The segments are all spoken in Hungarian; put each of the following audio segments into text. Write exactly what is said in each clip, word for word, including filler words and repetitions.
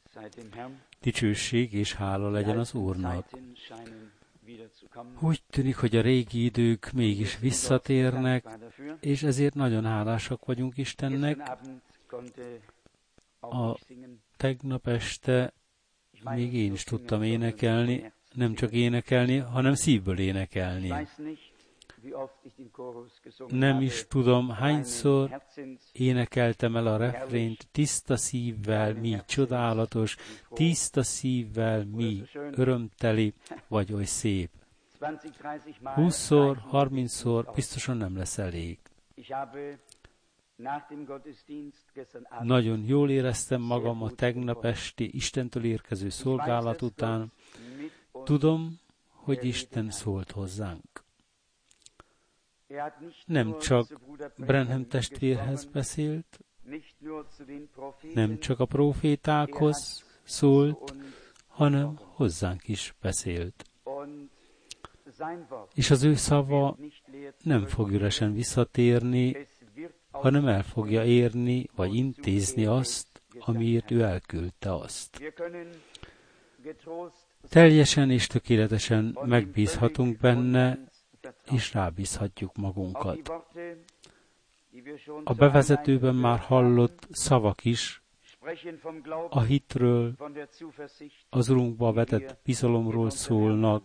Dicsőség és hála legyen az Úrnak. Úgy tűnik, hogy a régi idők mégis visszatérnek, és ezért nagyon hálásak vagyunk Istennek. A tegnap este még én is tudtam énekelni, nem csak énekelni, hanem szívből énekelni. Nem is tudom, hányszor énekeltem el a refrént, tiszta szívvel, mi csodálatos, tiszta szívvel, mi örömteli, vagy oly szép. Húszszor, harmincszor biztosan nem lesz elég. Nagyon jól éreztem magam a tegnap esti Istentől érkező szolgálat után. Tudom, hogy Isten szólt hozzánk. Nem csak Branham testvérhez beszélt, nem csak a prófétákhoz szólt, hanem hozzánk is beszélt. És az ő szava nem fog üresen visszatérni, hanem el fogja érni, vagy intézni azt, amiért ő elküldte azt. Teljesen és tökéletesen megbízhatunk benne, és rábízhatjuk magunkat. A bevezetőben már hallott szavak is a hitről, az Urunkba vetett bizalomról szólnak.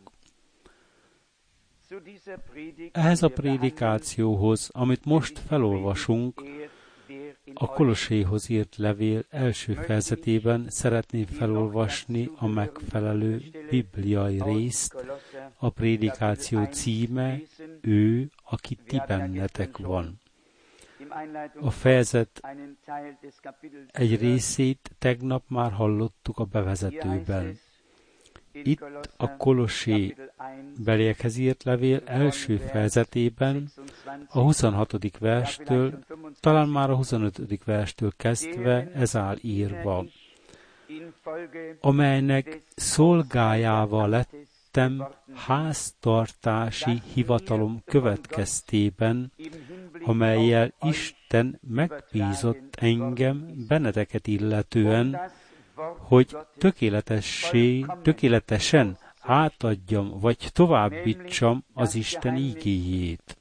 Ehhez a prédikációhoz, amit most felolvasunk, a Kolosséhoz írt levél első fejezetében szeretném felolvasni a megfelelő bibliai részt. A prédikáció címe, ő, aki ti bennetek van. A fejezet egy részét tegnap már hallottuk a bevezetőben. Itt a Kolossé beliekhez írt levél első fejezetében a huszonhatodik verstől, talán már a huszonötödik verstől kezdve ez áll írva, amelynek szolgájával lettem háztartási hivatalom következtében, amellyel Isten megbízott engem benneteket illetően, hogy tökéletessé, tökéletesen átadjam, vagy továbbítsam az Isten ígéjét.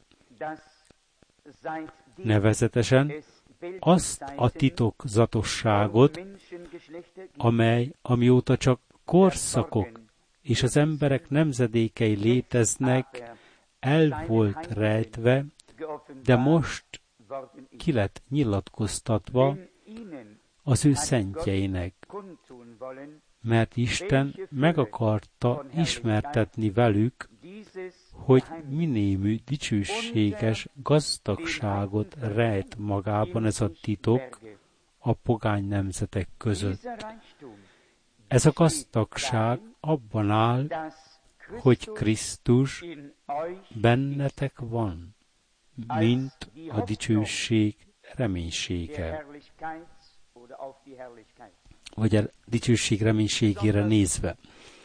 Nevezetesen azt a titokzatosságot, amely, amióta csak korszakok és az emberek nemzedékei léteznek, el volt rejtve, de most ki lett nyilatkoztatva az ő szentjeinek, mert Isten meg akarta ismertetni velük, hogy minémű dicsőséges gazdagságot rejt magában ez a titok a pogány nemzetek között. Ez a gazdagság abban áll, hogy Krisztus bennetek van, mint a dicsőség reménysége, vagy a dicsőség reménységére nézve.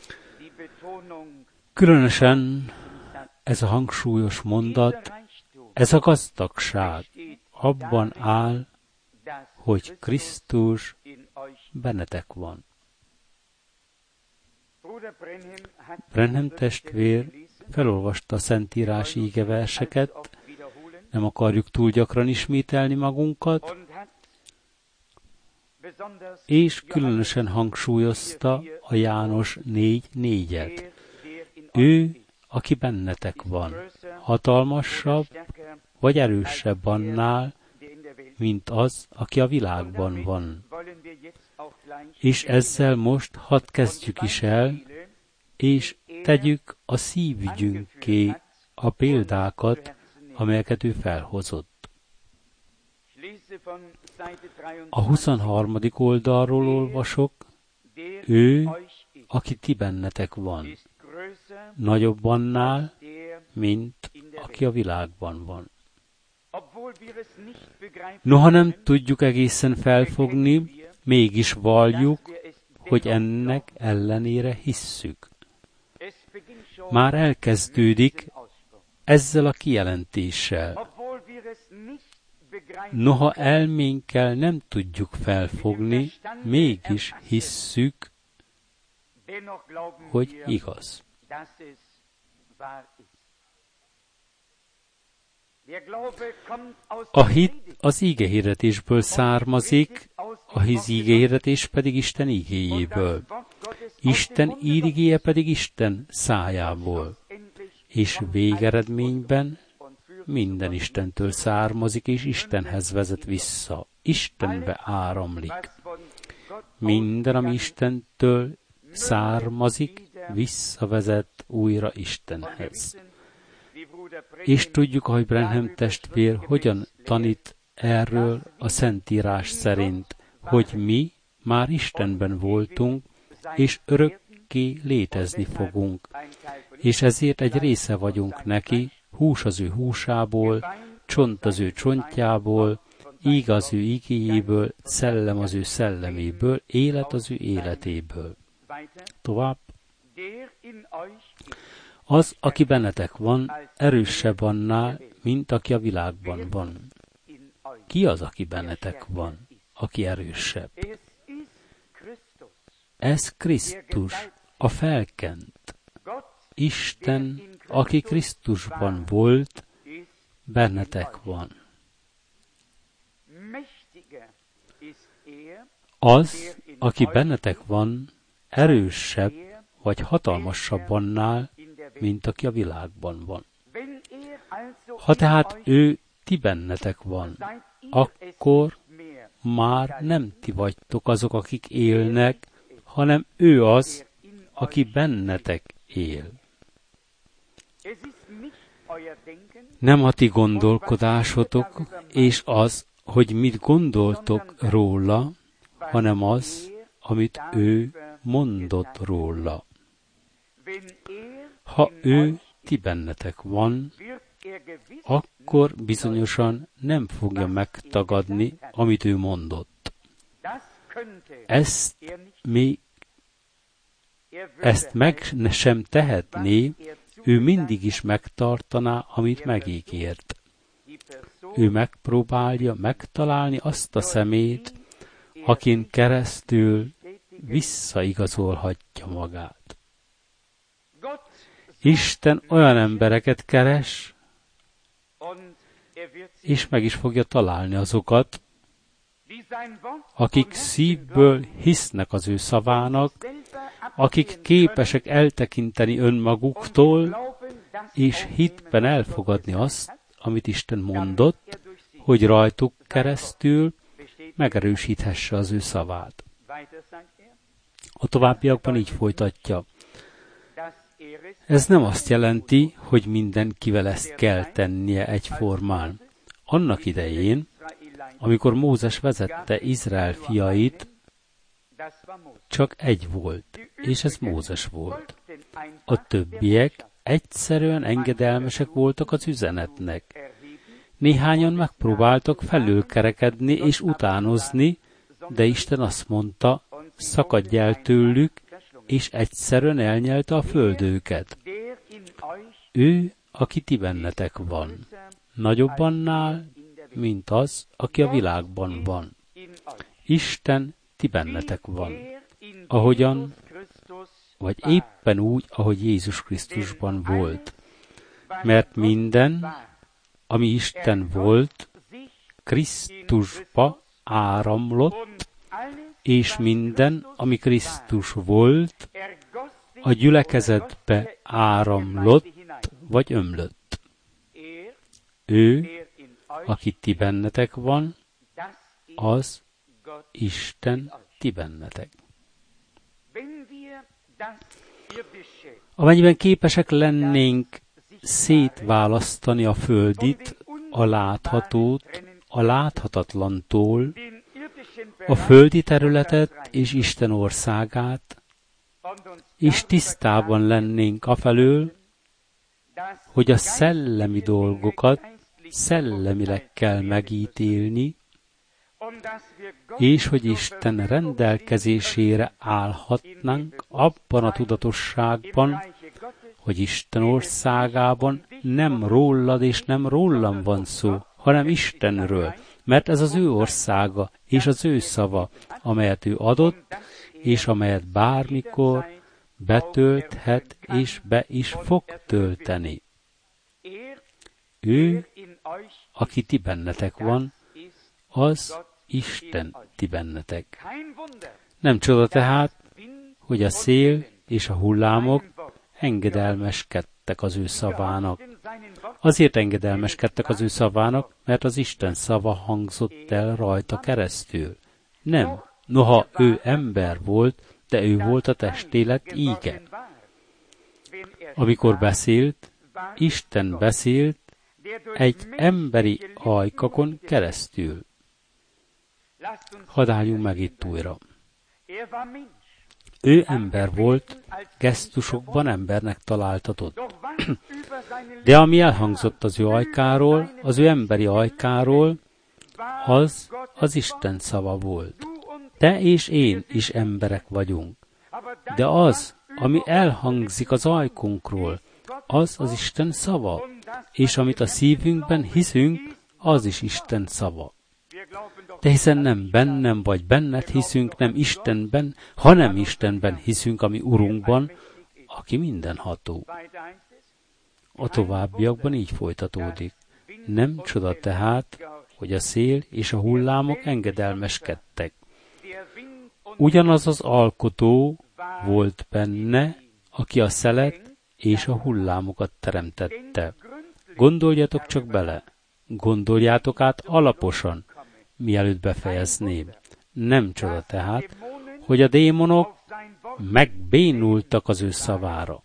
Különösen ez a hangsúlyos mondat, ez a gazdagság abban áll, hogy Krisztus bennetek van. Branham testvér felolvasta a Szentírás ígeverseket, nem akarjuk túl gyakran ismételni magunkat, és különösen hangsúlyozta a János négy négyet. Ő, aki bennetek van, hatalmasabb vagy erősebb annál, mint az, aki a világban van. És ezzel most hadd kezdjük is el, és tegyük a szívügyünké a példákat, amelyeket ő felhozott. A huszonharmadik oldalról olvasok, ő, aki ti bennetek van, nagyobb annál, mint aki a világban van. Noha nem tudjuk egészen felfogni, mégis valljuk, hogy ennek ellenére hisszük. Már elkezdődik ezzel a kijelentéssel. Noha elménkkel nem tudjuk felfogni, mégis hisszük, hogy igaz. A hit az ígehirdetésből származik, a ígehirdetés pedig Isten ígéjéből. Isten ígéje pedig Isten szájából. És végeredményben minden Istentől származik, és Istenhez vezet vissza. Istenbe áramlik. Minden, ami Istentől származik, visszavezet újra Istenhez. És tudjuk, hogy Branham testvér hogyan tanít erről a Szentírás szerint, hogy mi már Istenben voltunk, és örökké létezni fogunk. És ezért egy része vagyunk neki, hús az ő húsából, csont az ő csontjából, íg az ő igéjéből, szellem az ő szelleméből, élet az ő életéből. Tovább. Az, aki bennetek van, erősebb annál, mint aki a világban van. Ki az, aki bennetek van, aki erősebb? Ez Krisztus, a felkent. Isten, aki Krisztusban volt, bennetek van. Az, aki bennetek van, erősebb vagy hatalmasabb annál, mint aki a világban van. Ha tehát ő ti bennetek van, akkor már nem ti vagytok azok, akik élnek, hanem ő az, aki bennetek él. Nem a ti gondolkodásotok, és az, hogy mit gondoltok róla, hanem az, amit ő mondott róla. Ha ő ti bennetek van, akkor bizonyosan nem fogja megtagadni, amit ő mondott. Ezt még ezt meg sem tehetné, ő mindig is megtartaná, amit megígért. Ő megpróbálja megtalálni azt a szemét, akin keresztül visszaigazolhatja magát. Isten olyan embereket keres, és meg is fogja találni azokat, akik szívből hisznek az ő szavának, akik képesek eltekinteni önmaguktól, és hitben elfogadni azt, amit Isten mondott, hogy rajtuk keresztül megerősíthesse az ő szavát. A továbbiakban így folytatja. Ez nem azt jelenti, hogy mindenkivel ezt kell tennie egyformán. Annak idején, amikor Mózes vezette Izrael fiait, csak egy volt, és ez Mózes volt. A többiek egyszerűen engedelmesek voltak az üzenetnek. Néhányan megpróbáltak felülkerekedni és utánozni, de Isten azt mondta, szakadj el tőlük, és egyszerűen elnyelte a földőket. Ő, aki ti bennetek van, nagyobb annál, mint az, aki a világban van. Isten ti bennetek van, ahogyan, vagy éppen úgy, ahogy Jézus Krisztusban volt. Mert minden, ami Isten volt, Krisztusba áramlott, és minden, ami Krisztus volt, a gyülekezetbe áramlott, vagy ömlött. Ő, aki ti bennetek van, az Isten ti bennetek. Amennyiben képesek lennénk szétválasztani a földit, a láthatót, a láthatatlantól, a földi területet és Isten országát, és tisztában lennénk afelől, hogy a szellemi dolgokat szellemileg kell megítélni, és hogy Isten rendelkezésére állhatnánk abban a tudatosságban, hogy Isten országában nem rólad és nem rólam van szó, hanem Istenről, mert ez az ő országa és az ő szava, amelyet ő adott, és amelyet bármikor betölthet és be is fog tölteni. Ő, aki ti bennetek van, az Isten ti bennetek. Nem csoda tehát, hogy a szél és a hullámok engedelmeskedtek az ő szavának. Azért engedelmeskedtek az ő szavának, mert az Isten szava hangzott el rajta keresztül. Nem, noha ő ember volt, de ő volt a testélet íge. Amikor beszélt, Isten beszélt egy emberi ajkakon keresztül. Hadd álljunk meg itt újra. Ő ember volt, gesztusokban embernek találtatott. De ami elhangzott az ő ajkáról, az ő emberi ajkáról, az az Isten szava volt. Te és én is emberek vagyunk. De az, ami elhangzik az ajkunkról, az az Isten szava, és amit a szívünkben hiszünk, az is Isten szava. De hiszen nem bennem vagy benned hiszünk, nem Istenben, hanem Istenben hiszünk, ami Urunkban, aki mindenható. A továbbiakban így folytatódik. Nem csoda tehát, hogy a szél és a hullámok engedelmeskedtek. Ugyanaz az alkotó volt benne, aki a szelet és a hullámokat teremtette. Gondoljatok csak bele, gondoljátok át alaposan, mielőtt befejezném. Nem csoda tehát, hogy a démonok megbénultak az ő szavára.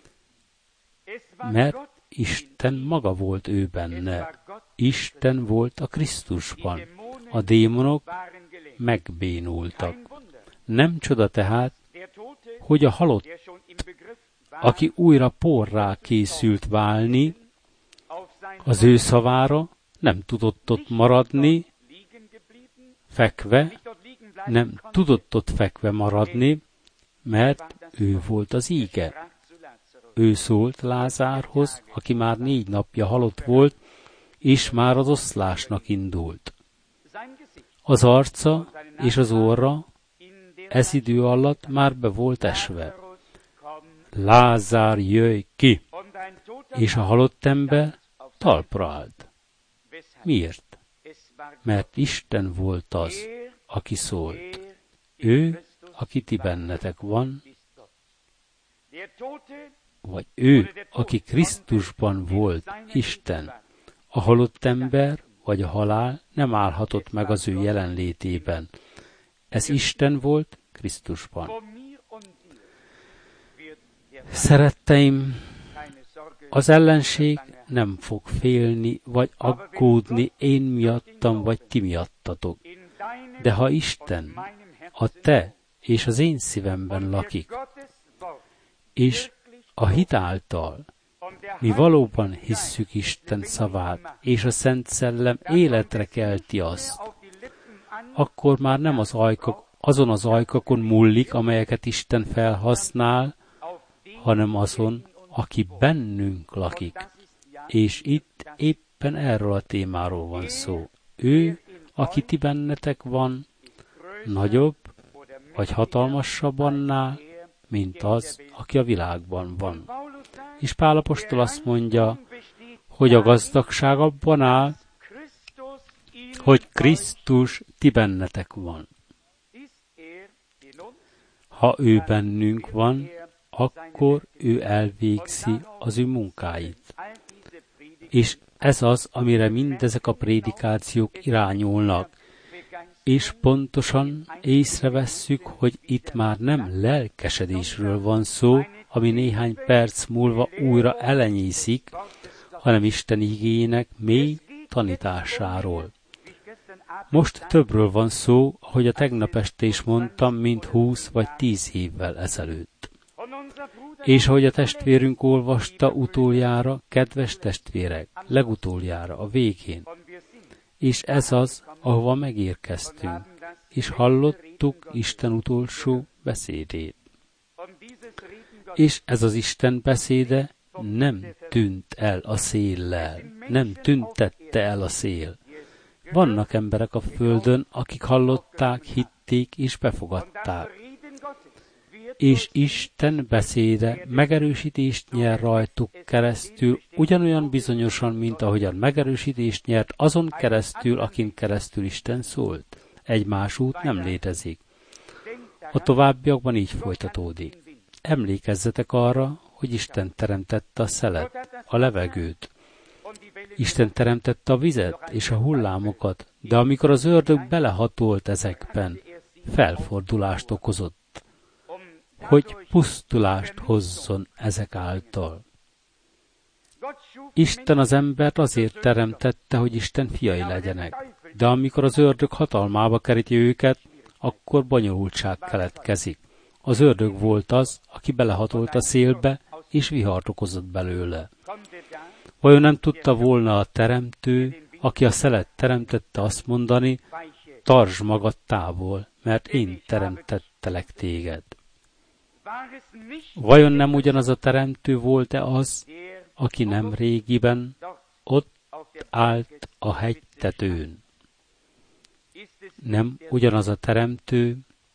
Mert Isten maga volt ő benne. Isten volt a Krisztusban. A démonok megbénultak. Nem csoda tehát, hogy a halott, aki újra porrá készült válni, az ő szavára nem tudott ott maradni, fekve, nem tudott ott fekve maradni, mert ő volt az íge. Ő szólt Lázárhoz, aki már négy napja halott volt, és már az oszlásnak indult. Az arca és az orra ez idő alatt már be volt esve. Lázár, jöjj ki! És a halott ember talpra állt. Miért? Mert Isten volt az, aki szólt. Ő, aki ti bennetek van, vagy ő, aki Krisztusban volt, Isten. A halott ember, vagy a halál nem állhatott meg az ő jelenlétében. Ez Isten volt Krisztusban. Szeretteim, az ellenség nem fog félni, vagy aggódni én miattam, vagy ti miattatok. De ha Isten a te és az én szívemben lakik, és a hit által mi valóban hisszük Isten szavát, és a Szent Szellem életre kelti azt, akkor már nem az ajkak, azon az ajkakon múlik, amelyeket Isten felhasznál, hanem azon, aki bennünk lakik. És itt éppen erről a témáról van szó. Ő, aki ti bennetek van, nagyobb vagy hatalmasabb annál, mint az, aki a világban van. És Pál apostol azt mondja, hogy a gazdagság abban áll, hogy Krisztus ti bennetek van. Ha ő bennünk van, akkor ő elvégzi az ő munkáit. És ez az, amire mindezek a prédikációk irányulnak. És pontosan észrevesszük, hogy itt már nem lelkesedésről van szó, ami néhány perc múlva újra elenyészik, hanem Isten igének mély tanításáról. Most többről van szó, ahogy a tegnap este is mondtam, mint húsz vagy tíz évvel ezelőtt. És ahogy a testvérünk olvasta utoljára, kedves testvérek, legutoljára, a végén. És ez az, ahova megérkeztünk, és hallottuk Isten utolsó beszédét. És ez az Isten beszéde nem tűnt el a széllel, nem tüntette el a szél. Vannak emberek a földön, akik hallották, hitték és befogadták. És Isten beszéde megerősítést nyer rajtuk keresztül, ugyanolyan bizonyosan, mint ahogyan megerősítést nyert azon keresztül, akin keresztül Isten szólt. Egy más út nem létezik. A továbbiakban így folytatódik. Emlékezzetek arra, hogy Isten teremtette a szelet, a levegőt. Isten teremtette a vizet és a hullámokat, de amikor az ördög belehatolt ezekben, felfordulást okozott, hogy pusztulást hozzon ezek által. Isten az embert azért teremtette, hogy Isten fiai legyenek, de amikor az ördög hatalmába keríti őket, akkor bonyolultság keletkezik. Az ördög volt az, aki belehatolt a szélbe, és vihart okozott belőle. Vajon nem tudta volna a teremtő, aki a szelet teremtette, azt mondani, tartsd magad távol, mert én teremtettelek téged. Vajon nem ugyanaz a teremtő volt-e az, aki nem régiben ott állt a hegytetőn? Nem ugyanaz a teremtő,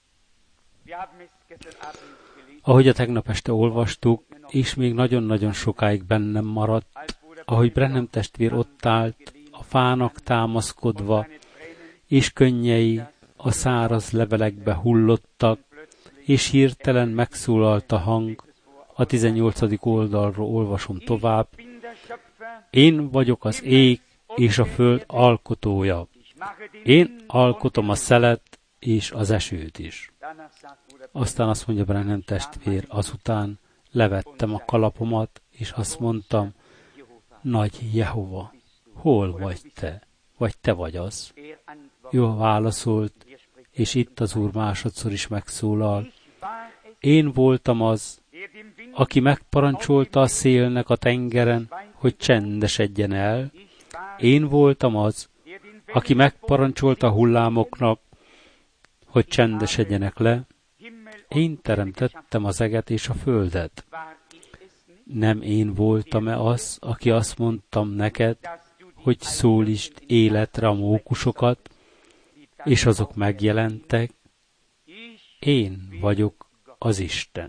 ahogy a tegnap este olvastuk, és még nagyon-nagyon sokáig bennem maradt, ahogy Branham testvér ott állt, a fának támaszkodva, és könnyei a száraz levelekbe hullottak, és hirtelen megszólalt a hang, a tizennyolcadik oldalról olvasom tovább, én vagyok az ég és a föld alkotója. Én alkotom a szelet és az esőt is. Aztán azt mondja Branham testvér, azután levettem a kalapomat, és azt mondtam, nagy Jehova, hol vagy te? Vagy te vagy az? Jó válaszolt, és itt az Úr másodszor is megszólal. Én voltam az, aki megparancsolta a szélnek a tengeren, hogy csendesedjen el. Én voltam az, aki megparancsolta a hullámoknak, hogy csendesedjenek le. Én teremtettem az eget és a földet. Nem én voltam-e az, aki azt mondtam neked, hogy szólítsd életre a mókusokat, és azok megjelentek? Én vagyok az Isten.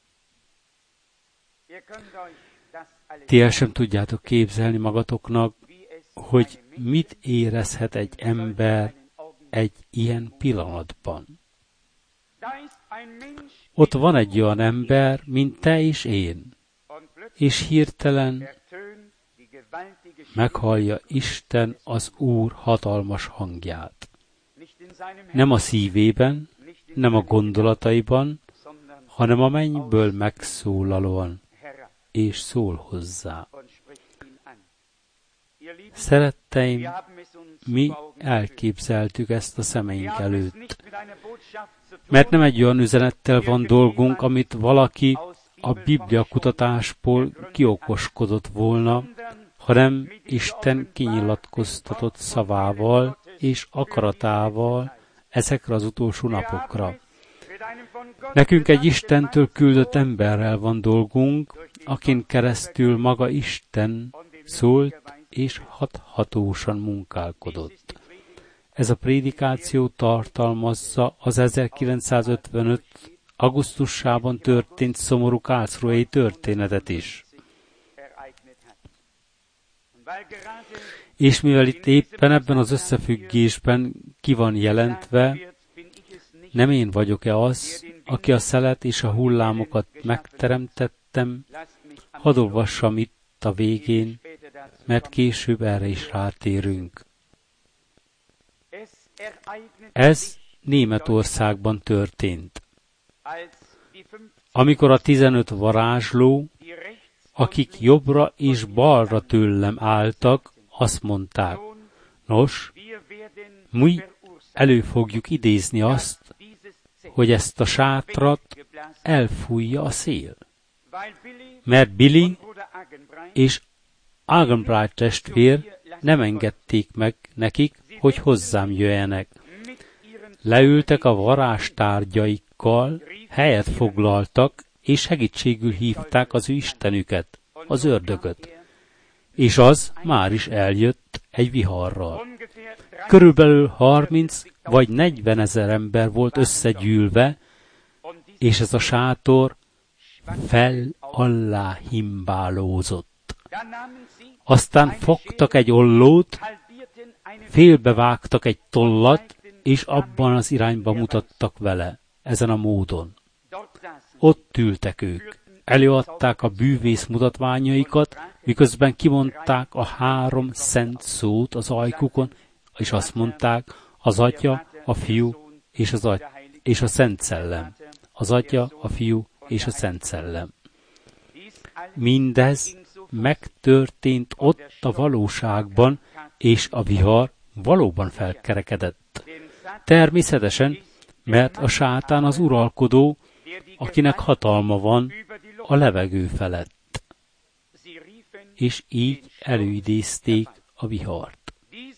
Ti el sem tudjátok képzelni magatoknak, hogy mit érezhet egy ember egy ilyen pillanatban. Ott van egy olyan ember, mint te és én, és hirtelen meghallja Isten az Úr hatalmas hangját. Nem a szívében, nem a gondolataiban, hanem a mennyből megszólalóan, és szól hozzá. Szeretteim, mi elképzeltük ezt a szemeink előtt, mert nem egy olyan üzenettel van dolgunk, amit valaki a Biblia kutatásból kiokoskodott volna, hanem Isten kinyilatkoztatott szavával és akaratával ezekre az utolsó napokra. Nekünk egy Istentől küldött emberrel van dolgunk, akin keresztül maga Isten szólt és hathatósan munkálkodott. Ez a prédikáció tartalmazza az ezerkilencszázötvenöt augusztusában történt szomorú Karlsruhei történetet is. És mivel itt éppen ebben az összefüggésben ki van jelentve, nem én vagyok-e az, aki a szelet és a hullámokat megteremtettem, hadd olvassam itt a végén, mert később erre is rátérünk. Ez Németországban történt. Amikor a tizenöt varázsló, akik jobbra és balra tőlem álltak, azt mondták, nos, mi elő fogjuk idézni azt, hogy ezt a sátrat elfújja a szél. Mert Billy és Argenbright testvér nem engedték meg nekik, hogy hozzám jöjjenek. Leültek a varázstárgyaikkal, helyet foglaltak, és segítségül hívták az ő istenüket, az ördögöt. És az már is eljött egy viharral. körülbelül harminc vagy negyven ezer ember volt összegyűlve, és ez a sátor fel alá himbálózott. Aztán fogtak egy ollót, félbevágtak egy tollat, és abban az irányba mutattak vele, ezen a módon. Ott ültek ők, előadták a bűvész mutatványaikat, miközben kimondták a három szent szót az ajkukon, és azt mondták, az Atya, a Fiú és, az aty- és a Szent Szellem. Az Atya, a Fiú és a Szent Szellem. Mindez megtörtént ott a valóságban, és a vihar valóban felkerekedett. Természetesen, mert a sátán az uralkodó, akinek hatalma van a levegő felett. És így előidézték a vihart.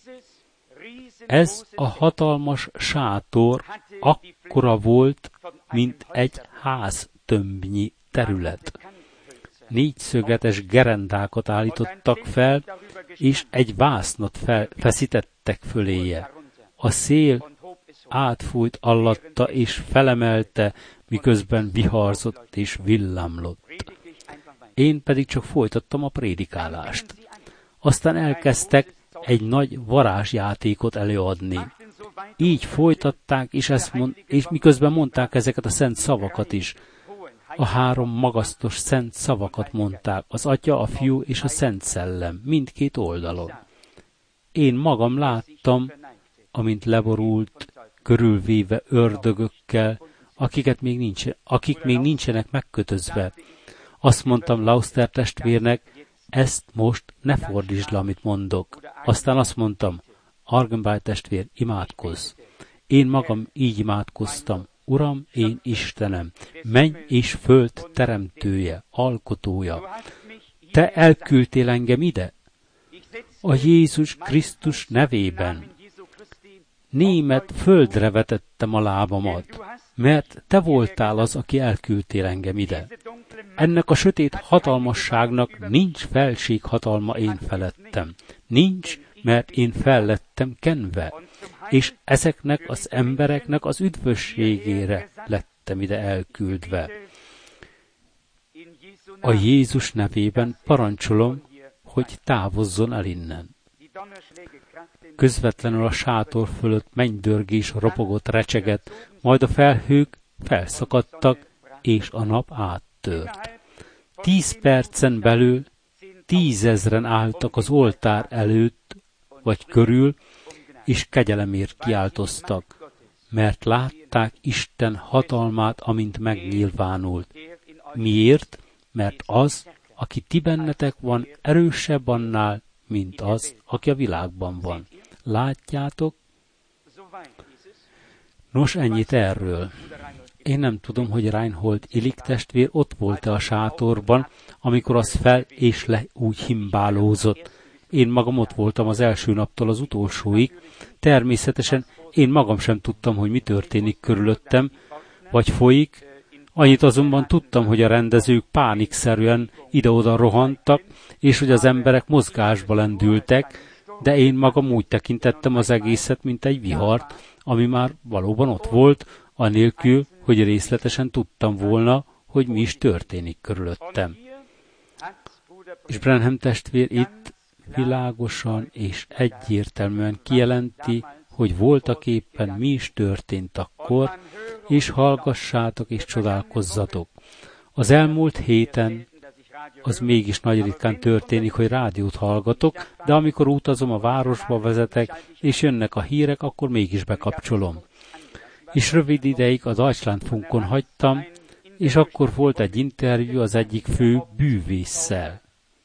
Ez a hatalmas sátor akkora volt, mint egy háztömbnyi terület. Négyszögetes gerendákat állítottak fel, és egy vásznat fel, feszítettek föléje. A szél átfújt alatta, és felemelte, miközben viharzott és villámlott. Én pedig csak folytattam a prédikálást. Aztán elkezdtek egy nagy varázsjátékot előadni. Így folytatták, és, ezt mond, és miközben mondták ezeket a szent szavakat is. A három magasztos szent szavakat mondták, az Atya, a Fiú és a Szent Szellem, mindkét oldalon. Én magam láttam, amint leborult, körülvéve ördögökkel, akiket még nincsen, akik még nincsenek megkötözve. Azt mondtam Lauster testvérnek, ezt most ne fordítsd le, amit mondok. Aztán azt mondtam, Argenbáj testvér, imádkozz. Én magam így imádkoztam. Uram, én Istenem, menny és föld teremtője, alkotója. Te elküldtél engem ide? A Jézus Krisztus nevében. Német földre vetettem a lábamat, mert te voltál az, aki elküldtél engem ide. Ennek a sötét hatalmasságnak nincs felséghatalma én felettem. Nincs, mert én fel lettem kenve, és ezeknek az embereknek az üdvösségére lettem ide elküldve. A Jézus nevében parancsolom, hogy távozzon el innen. Közvetlenül a sátor fölött mennydörgés ropogott, recsegett, majd a felhők felszakadtak, és a nap áttört. Tíz percen belül tízezren álltak az oltár előtt, vagy körül, és kegyelemért kiáltoztak, mert látták Isten hatalmát, amint megnyilvánult. Miért? Mert az, aki ti bennetek van, erősebb annál, mint az, aki a világban van. Látjátok? Nos, ennyit erről. Én nem tudom, hogy Reinhold Illig testvér ott volt-e a sátorban, amikor az fel és le úgy himbálózott. Én magam ott voltam az első naptól az utolsóig. Természetesen én magam sem tudtam, hogy mi történik körülöttem, vagy folyik. Annyit azonban tudtam, hogy a rendezők pánikszerűen ide-oda rohantak, és hogy az emberek mozgásba lendültek, de én magam úgy tekintettem az egészet, mint egy vihart, ami már valóban ott volt, anélkül, hogy részletesen tudtam volna, hogy mi is történik körülöttem. És Branham testvér itt világosan és egyértelműen kijelenti, hogy voltak éppen mi is történt akkor, és hallgassátok és csodálkozzatok. Az elmúlt héten az mégis nagy ritkán történik, hogy rádiót hallgatok, de amikor utazom, a városba vezetek, és jönnek a hírek, akkor mégis bekapcsolom. És rövid ideig a Deutschlandfunkon hagytam, és akkor volt egy interjú az egyik fő bűvésszel.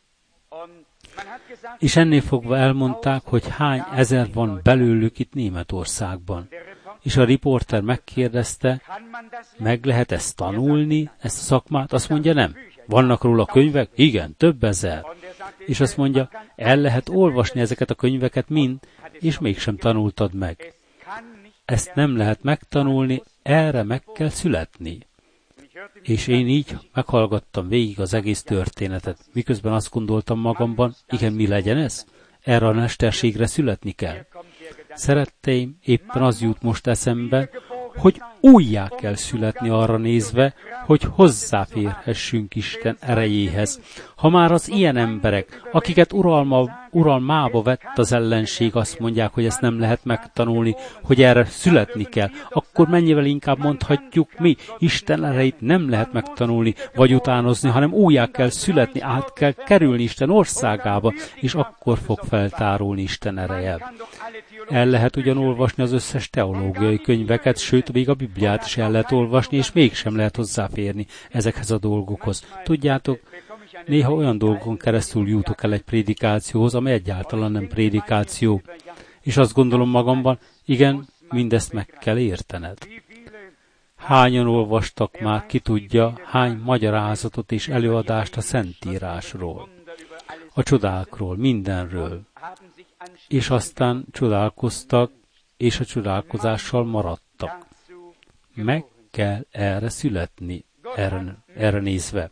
És ennél fogva elmondták, hogy hány ezer van belőlük itt Németországban. És a riporter megkérdezte, meg lehet ezt tanulni, ezt a szakmát? Azt mondja, nem. Vannak róla könyvek? Igen, több ezer. És azt mondja, el lehet olvasni ezeket a könyveket mind, és mégsem tanultad meg. Ezt nem lehet megtanulni, erre meg kell születni. És én így meghallgattam végig az egész történetet, miközben azt gondoltam magamban, igen, mi legyen ez? Erre a mesterségre születni kell. Szeretteim, éppen az jut most eszembe, hogy újjá kell születni arra nézve, hogy hozzáférhessünk Isten erejéhez. Ha már az ilyen emberek, akiket uralma, uralmába vett az ellenség, azt mondják, hogy ezt nem lehet megtanulni, hogy erre születni kell, akkor mennyivel inkább mondhatjuk mi, Isten erejét nem lehet megtanulni, vagy utánozni, hanem újjá kell születni, át kell kerülni Isten országába, és akkor fog feltárulni Isten ereje. El lehet ugyan olvasni az összes teológiai könyveket, sőt, még a Bibliát is el lehet olvasni, és mégsem lehet hozzáférni ezekhez a dolgokhoz. Tudjátok, néha olyan dolgokon keresztül jutok el egy prédikációhoz, amely egyáltalán nem prédikáció. És azt gondolom magamban, igen, mindezt meg kell értened. Hányan olvastak már, ki tudja, hány magyarázatot és előadást a Szentírásról, a csodákról, mindenről. És aztán csodálkoztak, és a csodálkozással maradtak. Meg kell erre születni, erre, erre nézve.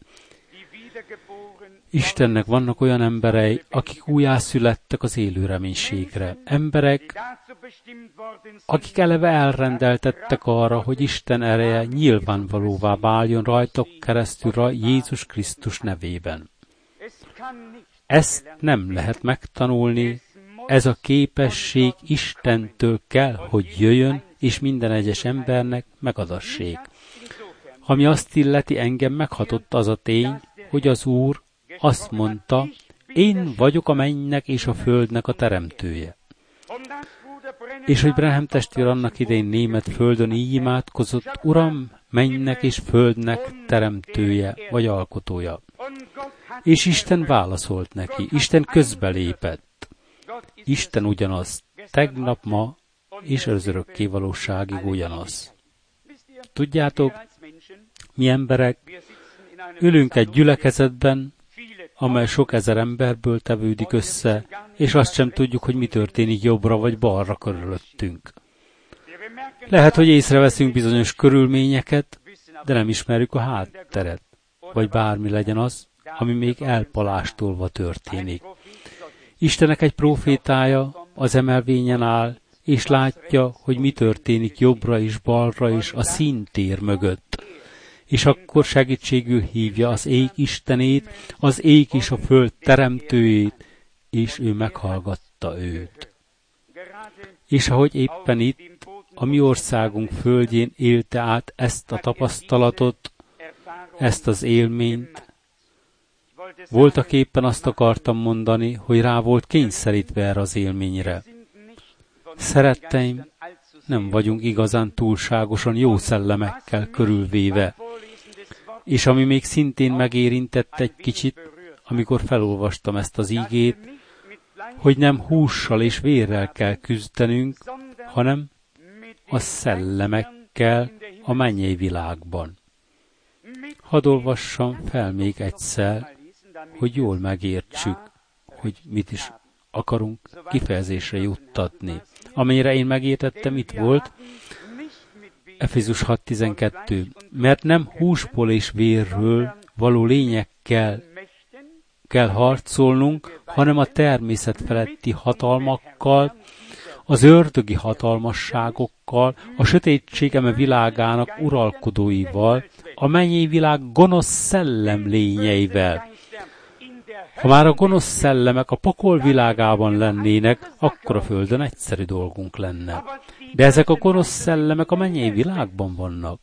Istennek vannak olyan emberei, akik újjászülettek az élő reménységre. Emberek, akik eleve elrendeltettek arra, hogy Isten ereje nyilvánvalóvá váljon rajtok keresztül Jézus Krisztus nevében. Ezt nem lehet megtanulni, ez a képesség Istentől kell, hogy jöjjön, és minden egyes embernek megadassék. Ami azt illeti, engem meghatott az a tény, hogy az Úr azt mondta, én vagyok a mennynek és a földnek a teremtője. És hogy Branham testvér annak idején német földön így imádkozott, Uram, mennynek és földnek teremtője, vagy alkotója. És Isten válaszolt neki, Isten közbelépett. Isten ugyanaz, tegnap, ma, és az örökké valóságig ugyanaz. Tudjátok, mi emberek ülünk egy gyülekezetben, amely sok ezer emberből tevődik össze, és azt sem tudjuk, hogy mi történik jobbra vagy balra körülöttünk. Lehet, hogy észreveszünk bizonyos körülményeket, de nem ismerjük a hátteret, vagy bármi legyen az, ami még elpalástolva történik. Istennek egy profétája az emelvényen áll, és látja, hogy mi történik jobbra és balra is a színtér mögött. És akkor segítségül hívja az ég Istenét, az ég és a föld teremtőjét, és ő meghallgatta őt. És ahogy éppen itt, a mi országunk földjén élte át ezt a tapasztalatot, ezt az élményt, voltak éppen azt akartam mondani, hogy rá volt kényszerítve erre az élményre. Szeretteim, nem vagyunk igazán túlságosan jó szellemekkel körülvéve. És ami még szintén megérintett egy kicsit, amikor felolvastam ezt az ígét, hogy nem hússal és vérrel kell küzdenünk, hanem a szellemekkel a mennyei világban. Hadd olvassam fel még egyszer, hogy jól megértsük, hogy mit is akarunk kifejezésre juttatni. Amennyire én megértettem, itt volt, Efézus hat tizenkettő. Mert nem húsból és vérről való lényekkel kell harcolnunk, hanem a természet feletti hatalmakkal, az ördögi hatalmasságokkal, a sötétség eme világának uralkodóival, a mennyei világ gonosz szellem lényeivel. Ha már a gonosz szellemek a pokol világában lennének, akkor a földön egyszerű dolgunk lenne. De ezek a gonosz szellemek a mennyei világban vannak.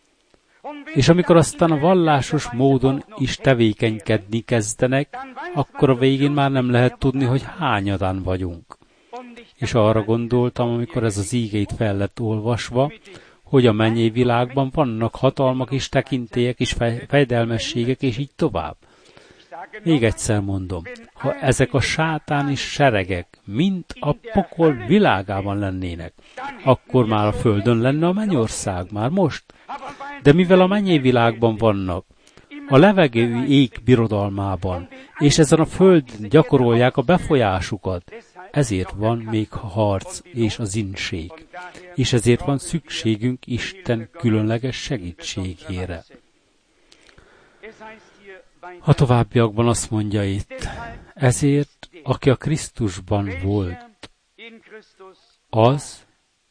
És amikor aztán a vallásos módon is tevékenykedni kezdenek, akkor a végén már nem lehet tudni, hogy hányadán vagyunk. És arra gondoltam, amikor ez az ígét fel lett olvasva, hogy a mennyei világban vannak hatalmak és tekintélyek és fejedelmességek, és így tovább. Még egyszer mondom, ha ezek a sátáni seregek mind a pokol világában lennének, akkor már a földön lenne a mennyország, már most. De mivel a mennyei világban vannak, a levegő ég birodalmában, és ezen a földön gyakorolják a befolyásukat, ezért van még a harc és az inség, és ezért van szükségünk Isten különleges segítségére. A továbbiakban azt mondja itt, ezért, aki a Krisztusban volt, az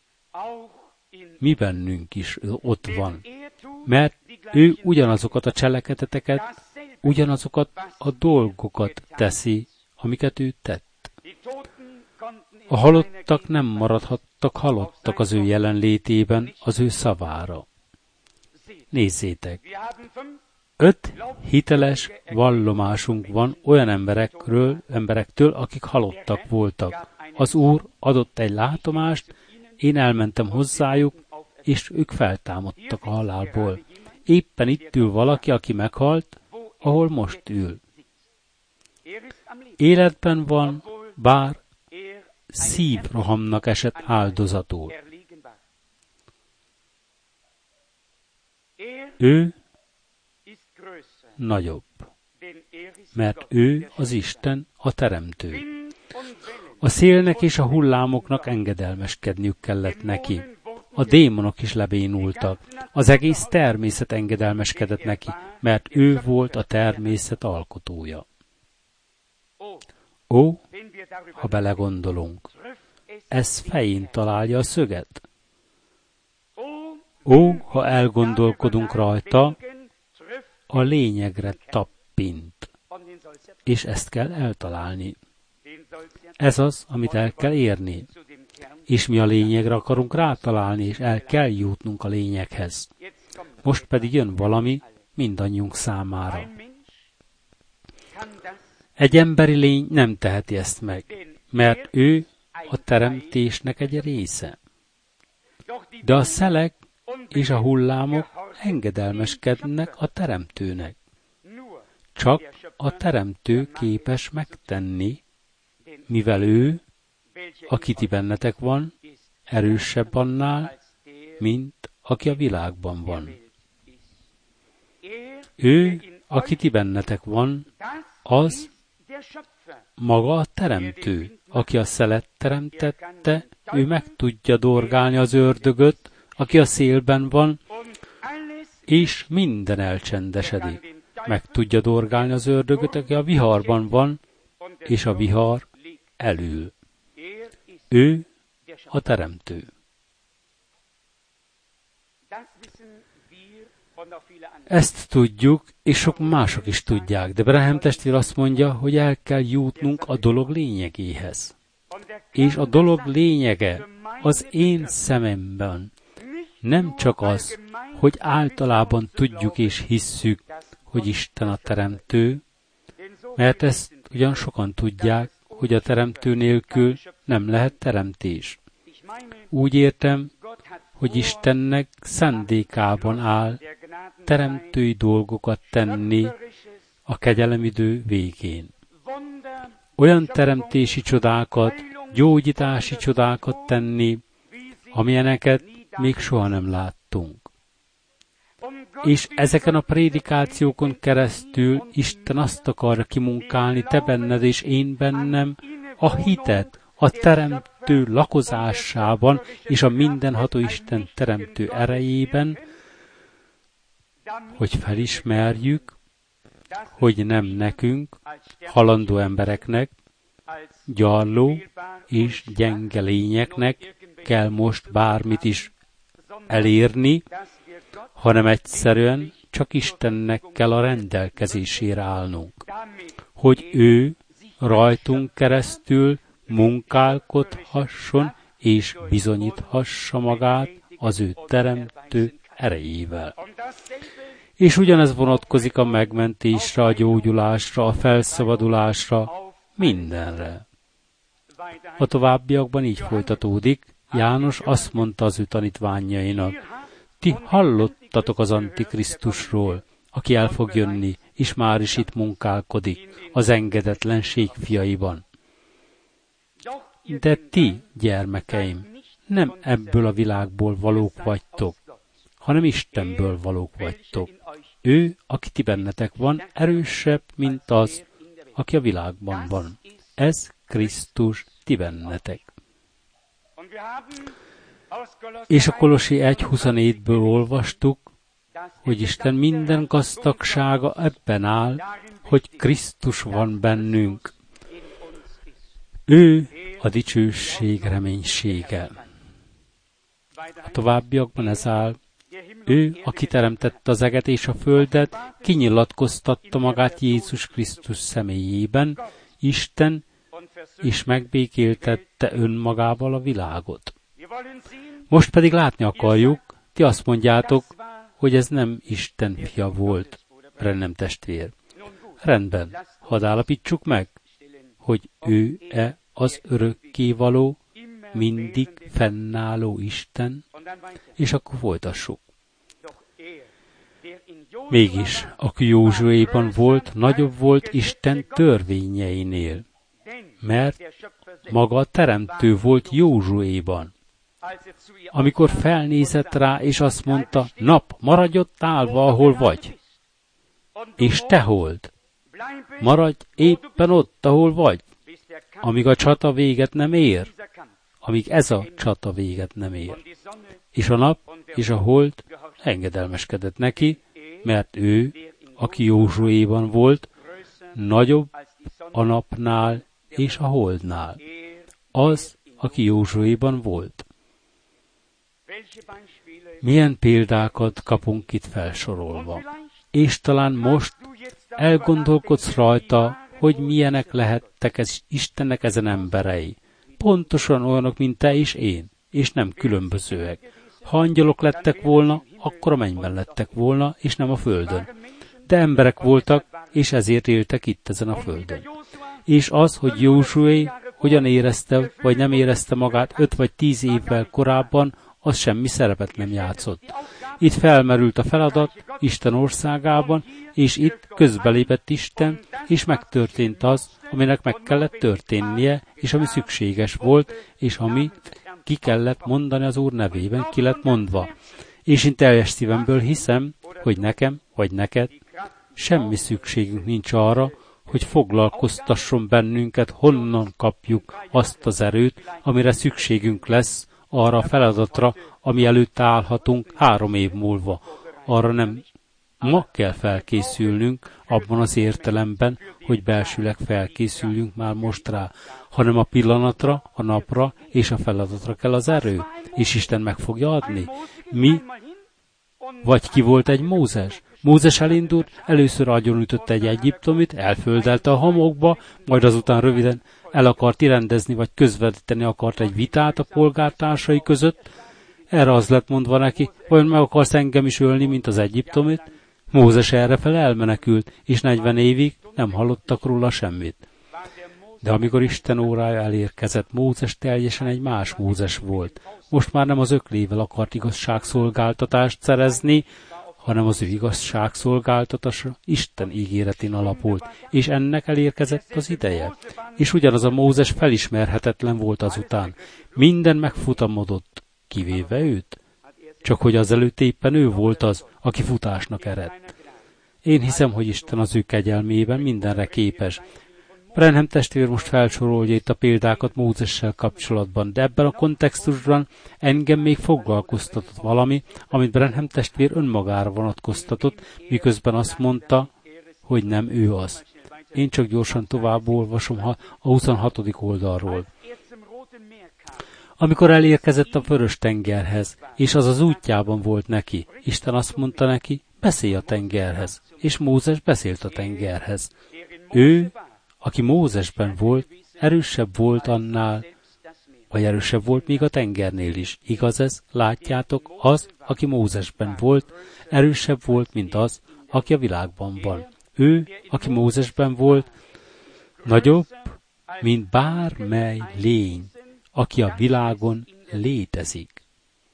mi bennünk is ott van, mert ő ugyanazokat a cselekedeteket, ugyanazokat a dolgokat teszi, amiket ő tett. A halottak nem maradhattak halottak az ő jelenlétében, az ő szavára. Nézzétek! Öt hiteles vallomásunk van olyan emberekről, emberektől, akik halottak voltak. Az Úr adott egy látomást, én elmentem hozzájuk, és ők feltámadtak a halálból. Éppen itt ül valaki, aki meghalt, ahol most ül. Életben van, bár szívrohamnak esett áldozatul. Ő nagyobb, mert ő az Isten, a Teremtő. A szélnek és a hullámoknak engedelmeskedniük kellett neki. A démonok is lebénultak. Az egész természet engedelmeskedett neki, mert ő volt a természet alkotója. Ó, ha belegondolunk, ez fején találja a szöget. Ó, ha elgondolkodunk rajta, a lényegre tappint, és ezt kell eltalálni. Ez az, amit el kell érni. És mi a lényegre akarunk rátalálni, és el kell jutnunk a lényeghez. Most pedig jön valami mindannyiunk számára. Egy emberi lény nem teheti ezt meg, mert ő a teremtésnek egy része. De a szelek és a hullámok engedelmeskednek a teremtőnek. Csak a teremtő képes megtenni, mivel ő, aki ti bennetek van, erősebb annál, mint aki a világban van. Ő, aki ti bennetek van, az maga a teremtő, aki a szelet teremtette, ő meg tudja dorgálni az ördögöt, aki a szélben van, és minden elcsendesedik. Meg tudja dorgálni az ördögöt, aki a viharban van, és a vihar elül. Ő a teremtő. Ezt tudjuk, és sok mások is tudják, de Branham testvér azt mondja, hogy el kell jutnunk a dolog lényegéhez. És a dolog lényege az én szememben nem csak az, hogy általában tudjuk és hisszük, hogy Isten a teremtő, mert ezt ugyan sokan tudják, hogy a teremtő nélkül nem lehet teremtés. Úgy értem, hogy Istennek szándékában áll teremtői dolgokat tenni a kegyelemidő végén. Olyan teremtési csodákat, gyógyítási csodákat tenni, amilyeneket még soha nem láttunk. És ezeken a prédikációkon keresztül Isten azt akarja kimunkálni te benned és én bennem, a hitet a teremtő lakozásában és a mindenható Isten teremtő erejében, hogy felismerjük, hogy nem nekünk, halandó embereknek, gyarló és gyenge lényeknek kell most bármit is elérni, hanem egyszerűen csak Istennek kell a rendelkezésére állnunk, hogy ő rajtunk keresztül munkálkodhasson és bizonyíthassa magát az ő teremtő erejével. És ugyanez vonatkozik a megmentésre, a gyógyulásra, a felszabadulásra, mindenre. A továbbiakban így folytatódik. János azt mondta az ő tanítványainak: ti hallottatok az Antikrisztusról, aki el fog jönni, és már is itt munkálkodik az engedetlenség fiaiban. De ti, gyermekeim, nem ebből a világból valók vagytok, hanem Istenből valók vagytok. Ő, aki ti bennetek van, erősebb, mint az, aki a világban van. Ez Krisztus ti bennetek. És a Kolossi egy huszonnégy-ből olvastuk, hogy Isten minden gazdagsága ebben áll, hogy Krisztus van bennünk. Ő a dicsőség reménysége. A továbbiakban ez áll. Ő, aki teremtette az eget és a földet, kinyilatkoztatta magát Jézus Krisztus személyében, Isten, és megbékéltette önmagával a világot. Most pedig látni akarjuk, ti azt mondjátok, hogy ez nem Isten fia volt, Branham testvér. Rendben, hadd állapítsuk meg, hogy ő-e az örökkévaló, mindig fennálló Isten, és akkor folytassuk. Mégis, aki Józsuéban volt, nagyobb volt Isten törvényeinél, mert maga a teremtő volt Józsuéban. Amikor felnézett rá, és azt mondta, nap, maradj ott állva, ahol vagy. És te hold, maradj éppen ott, ahol vagy, amíg a csata véget nem ér, amíg ez a csata véget nem ér. És a nap és a hold engedelmeskedett neki, mert ő, aki Józsuéban volt, nagyobb a napnál és a holdnál. Az, aki Józsuéban volt. Milyen példákat kapunk itt felsorolva. És talán most elgondolkodsz rajta, hogy milyenek lehettek ez Istennek ezen emberei. Pontosan olyanok, mint te és én, és nem különbözőek. Ha angyalok lettek volna, akkor a mennyben lettek volna, és nem a földön. De emberek voltak, és ezért éltek itt ezen a földön. És az, hogy Józsué hogyan érezte, vagy nem érezte magát öt vagy tíz évvel korábban, az semmi szerepet nem játszott. Itt felmerült a feladat Isten országában, és itt közbelépett Isten, és megtörtént az, aminek meg kellett történnie, és ami szükséges volt, és amit ki kellett mondani az Úr nevében, ki lett mondva. És én teljes szívemből hiszem, hogy nekem, vagy neked semmi szükségünk nincs arra, hogy foglalkoztasson bennünket, honnan kapjuk azt az erőt, amire szükségünk lesz arra a feladatra, ami előtt állhatunk három év múlva. Arra nem ma kell felkészülnünk, abban az értelemben, hogy belsőleg felkészüljünk már most rá, hanem a pillanatra, a napra és a feladatra kell az erő, és Isten meg fogja adni. Mi? Vagy ki volt egy Mózes? Mózes elindult, először agyonütötte egy egyiptomit, elföldelte a homokba, majd azután röviden el akart rendezni, vagy közvetíteni akart egy vitát a polgártársai között. Erre az lett mondva neki, vajon meg akarsz engem is ölni, mint az egyiptomit? Mózes errefele elmenekült, és negyven évig nem hallottak róla semmit. De amikor Isten órája elérkezett, Mózes teljesen egy más Mózes volt. Most már nem az öklével akart igazságszolgáltatást szerezni, hanem az ő igazságszolgáltatása Isten ígéretén alapult, és ennek elérkezett az ideje. És ugyanaz a Mózes felismerhetetlen volt azután. Minden megfutamodott, kivéve őt. Csak hogy azelőtt éppen ő volt az, aki futásnak eredt. Én hiszem, hogy Isten az ő kegyelmében mindenre képes. Branham testvér most felsorolja itt a példákat Mózessel kapcsolatban, de ebben a kontextusban engem még foglalkoztatott valami, amit Branham testvér önmagára vonatkoztatott, miközben azt mondta, hogy nem ő az. Én csak gyorsan tovább olvasom a huszonhatodik oldalról. Amikor elérkezett a Vörös-tengerhez, és az az útjában volt neki, Isten azt mondta neki, beszélj a tengerhez, és Mózes beszélt a tengerhez. Ő, aki Mózesben volt, erősebb volt annál, vagy erősebb volt még a tengernél is. Igaz ez? Látjátok, az, aki Mózesben volt, erősebb volt, mint az, aki a világban van. Ő, aki Mózesben volt, nagyobb, mint bármely lény, aki a világon létezik.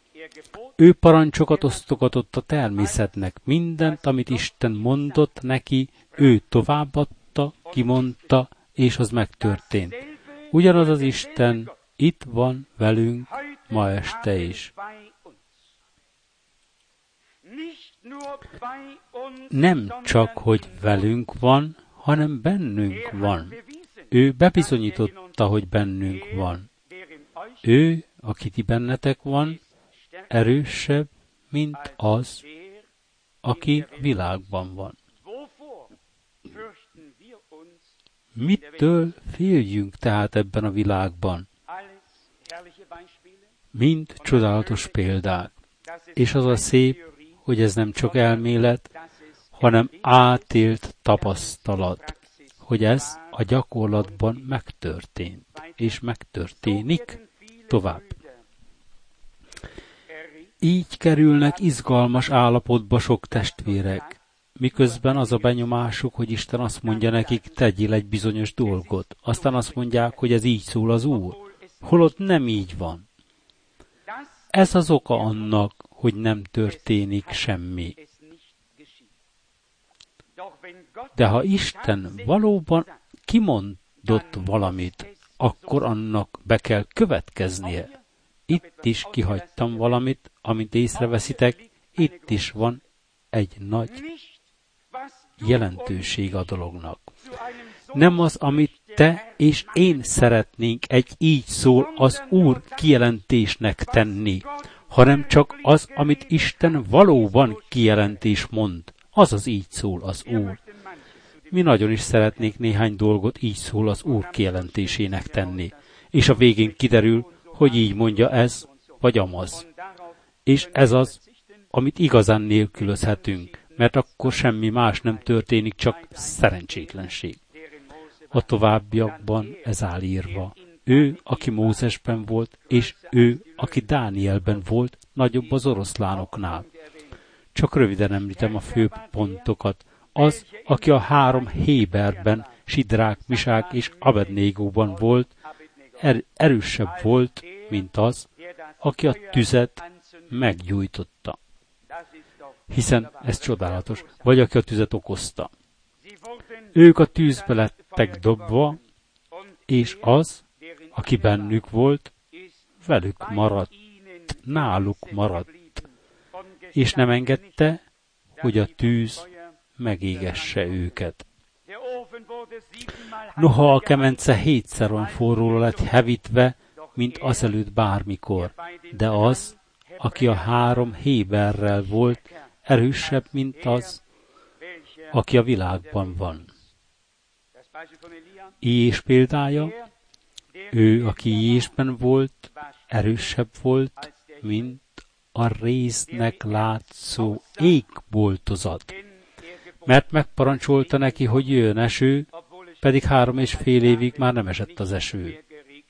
Ő parancsokat osztogatott a természetnek, mindent, amit Isten mondott neki, ő továbbadta, kimondta, és az megtörtént. Ugyanaz az Isten itt van velünk ma este is. Nem csak, hogy velünk van, hanem bennünk van. Ő bebizonyította, hogy bennünk van. Ő, aki ti bennetek van, erősebb, mint az, aki világban van. Mittől féljünk tehát ebben a világban? mind csodálatos példák. És az a szép, hogy ez nem csak elmélet, hanem átélt tapasztalat, hogy ez a gyakorlatban megtörtént, és megtörténik tovább. Így kerülnek izgalmas állapotba sok testvérek, miközben az a benyomásuk, hogy Isten azt mondja nekik, tegyél egy bizonyos dolgot. Aztán azt mondják, hogy ez így szól az Úr, holott nem így van. Ez az oka annak, hogy nem történik semmi. De ha Isten valóban kimondott valamit, akkor annak be kell következnie. Itt is kihagytam valamit, amit észreveszitek, itt is van egy nagy jelentőség a dolognak. Nem az, amit te és én szeretnénk egy így szól az Úr kijelentésnek tenni, hanem csak az, amit Isten valóban kijelentés mond. Azaz így szól az Úr. Mi nagyon is szeretnénk néhány dolgot így szól az Úr kijelentésének tenni. És a végén kiderül, hogy így mondja ez, vagy amaz. És ez az, amit igazán nélkülözhetünk, mert akkor semmi más nem történik, csak szerencsétlenség. A továbbiakban ez áll írva. Ő, aki Mózesben volt, és ő, aki Dánielben volt, nagyobb az oroszlánoknál. Csak röviden említem a fő pontokat. Az, aki a három Héberben, Sidrák, Misák és Abednégóban volt, er- erősebb volt, mint az, aki a tüzet meggyújtotta. Hiszen ez csodálatos, vagy aki a tüzet okozta. Ők a tűzbe lettek dobva, és az, aki bennük volt, velük maradt, náluk maradt, és nem engedte, hogy a tűz megégesse őket. Noha a kemence hétszer olyan forróra lett hevítve, mint azelőtt bármikor, de az, aki a három Héberrel volt, erősebb, mint az, aki a világban van. Ilyés példája, ő, aki Ilyésben volt, erősebb volt, mint a réznek látszó égboltozat. Mert megparancsolta neki, hogy jöjjön eső, pedig három és fél évig már nem esett az eső.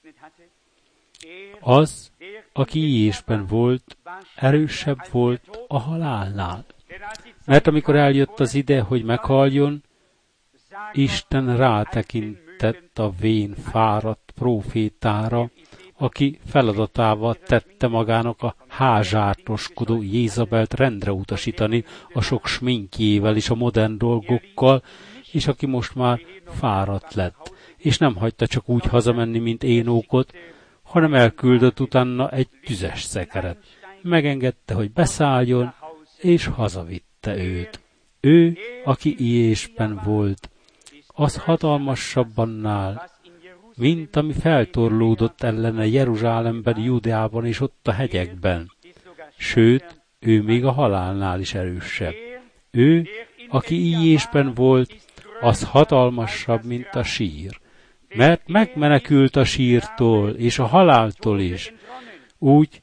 Az, aki Ilyésben volt, erősebb volt a halálnál. Mert amikor eljött az ide, hogy meghaljon, Isten rátekintett a vén fáradt prófétára, aki feladatával tette magának a házsártoskodó Jézabelt rendre utasítani a sok sminkjével és a modern dolgokkal, és aki most már fáradt lett, és nem hagyta csak úgy hazamenni, mint Énókot, hanem elküldött utána egy tüzes szekeret. Megengedte, hogy beszálljon, és hazavitte őt. Ő, aki Ilyésben volt, az hatalmasabb annál, mint ami feltorlódott ellene Jeruzsálemben, Júdeában és ott a hegyekben. Sőt, ő még a halálnál is erősebb. Ő, aki Ilyésben volt, az hatalmasabb, mint a sír. Mert megmenekült a sírtól és a haláltól is, úgy,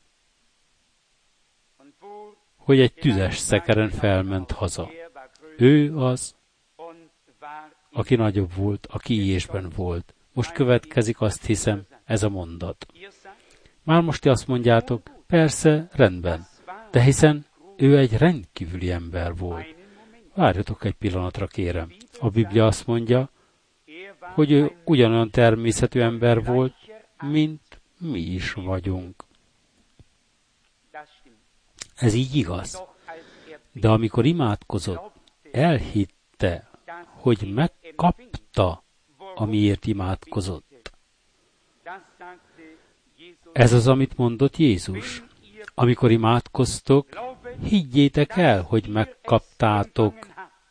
hogy egy tüzes szekeren felment haza. Ő az, aki nagyobb volt, aki Ilyésben volt. Most következik, azt hiszem, ez a mondat. Már most ti azt mondjátok, persze, rendben, de hiszen ő egy rendkívüli ember volt. Várjatok egy pillanatra, kérem. A Biblia azt mondja, hogy ő ugyanolyan természetű ember volt, mint mi is vagyunk. Ez így igaz. De amikor imádkozott, elhitte, hogy megkapta, amiért imádkozott. Ez az, amit mondott Jézus. Amikor imádkoztok, higgyétek el, hogy megkaptátok,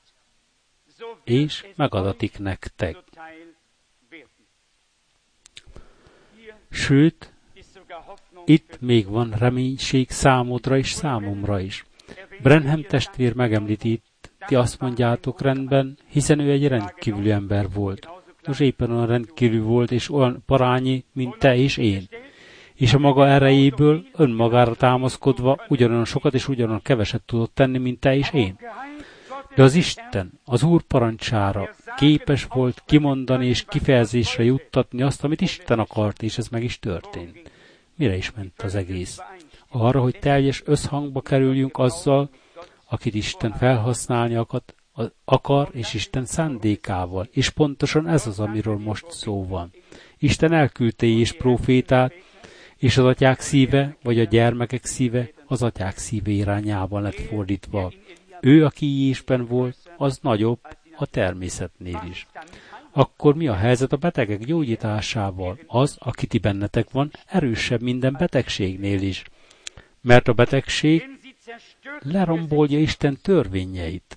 és megadatik nektek. Sőt, itt még van reménység számodra és számomra is. Branham testvér megemlíti, ti azt mondjátok, rendben, hiszen ő egy rendkívüli ember volt. Most éppen olyan rendkívül volt, és olyan parányi, mint te és én. és a maga erejéből önmagára támaszkodva ugyanolyan sokat és ugyanolyan keveset tudott tenni, mint te és én. De az Isten az Úr parancsára képes volt kimondani és kifejezésre juttatni azt, amit Isten akart, és ez meg is történt. Mire is ment az egész? Arra, hogy teljes összhangba kerüljünk azzal, akit Isten felhasználni akar, akar és Isten szándékával. És pontosan ez az, amiről most szó van. Isten elküldte és prófétát, és az atyák szíve, vagy a gyermekek szíve az atyák szíve irányában lett fordítva. Ő, aki Jézusben volt, az nagyobb a természetnél is. Akkor mi a helyzet a betegek gyógyításával? Az, aki ti bennetek van, erősebb minden betegségnél is. Mert a betegség lerombolja Isten törvényeit.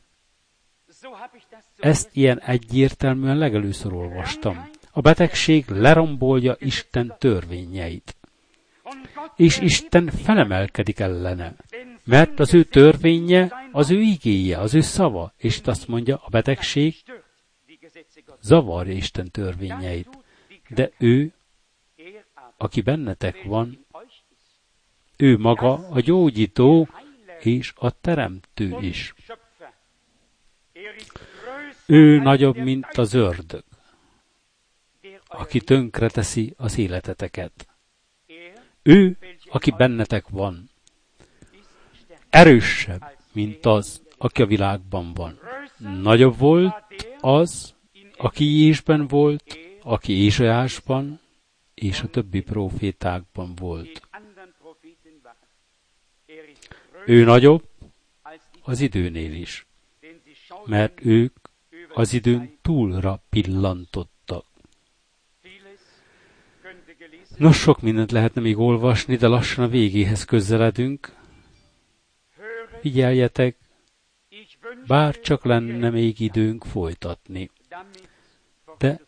Ezt ilyen egyértelműen legelőször olvastam. A betegség lerombolja Isten törvényeit. És Isten felemelkedik ellene. Mert az ő törvénye, az ő igéje, az ő szava. És itt azt mondja, a betegség zavarja Isten törvényeit. De ő, aki bennetek van, ő maga a gyógyító és a teremtő is. Ő nagyobb, mint az ördög, aki tönkreteszi az életeteket. Ő, aki bennetek van, erősebb, mint az, aki a világban van. Nagyobb volt az, aki Jézusben volt, aki Ézsaiásban és a többi prófétákban volt. Ő nagyobb az időnél is, mert ők az időn túlra pillantottak. Nos, sok mindent lehetne még olvasni, de lassan a végéhez közeledünk. Figyeljetek, bár csak lenne még időnk folytatni. De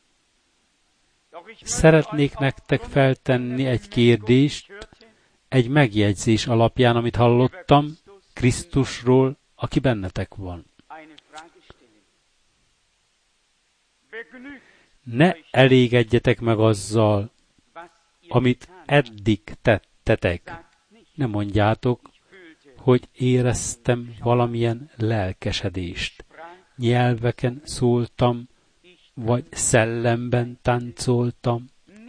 szeretnék nektek feltenni egy kérdést, egy megjegyzés alapján, amit hallottam Krisztusról, aki bennetek van. Ne elégedjetek meg azzal, amit eddig tettetek. Ne mondjátok, hogy éreztem valamilyen lelkesedést. Nyelveken szóltam, vagy szellemben táncoltam.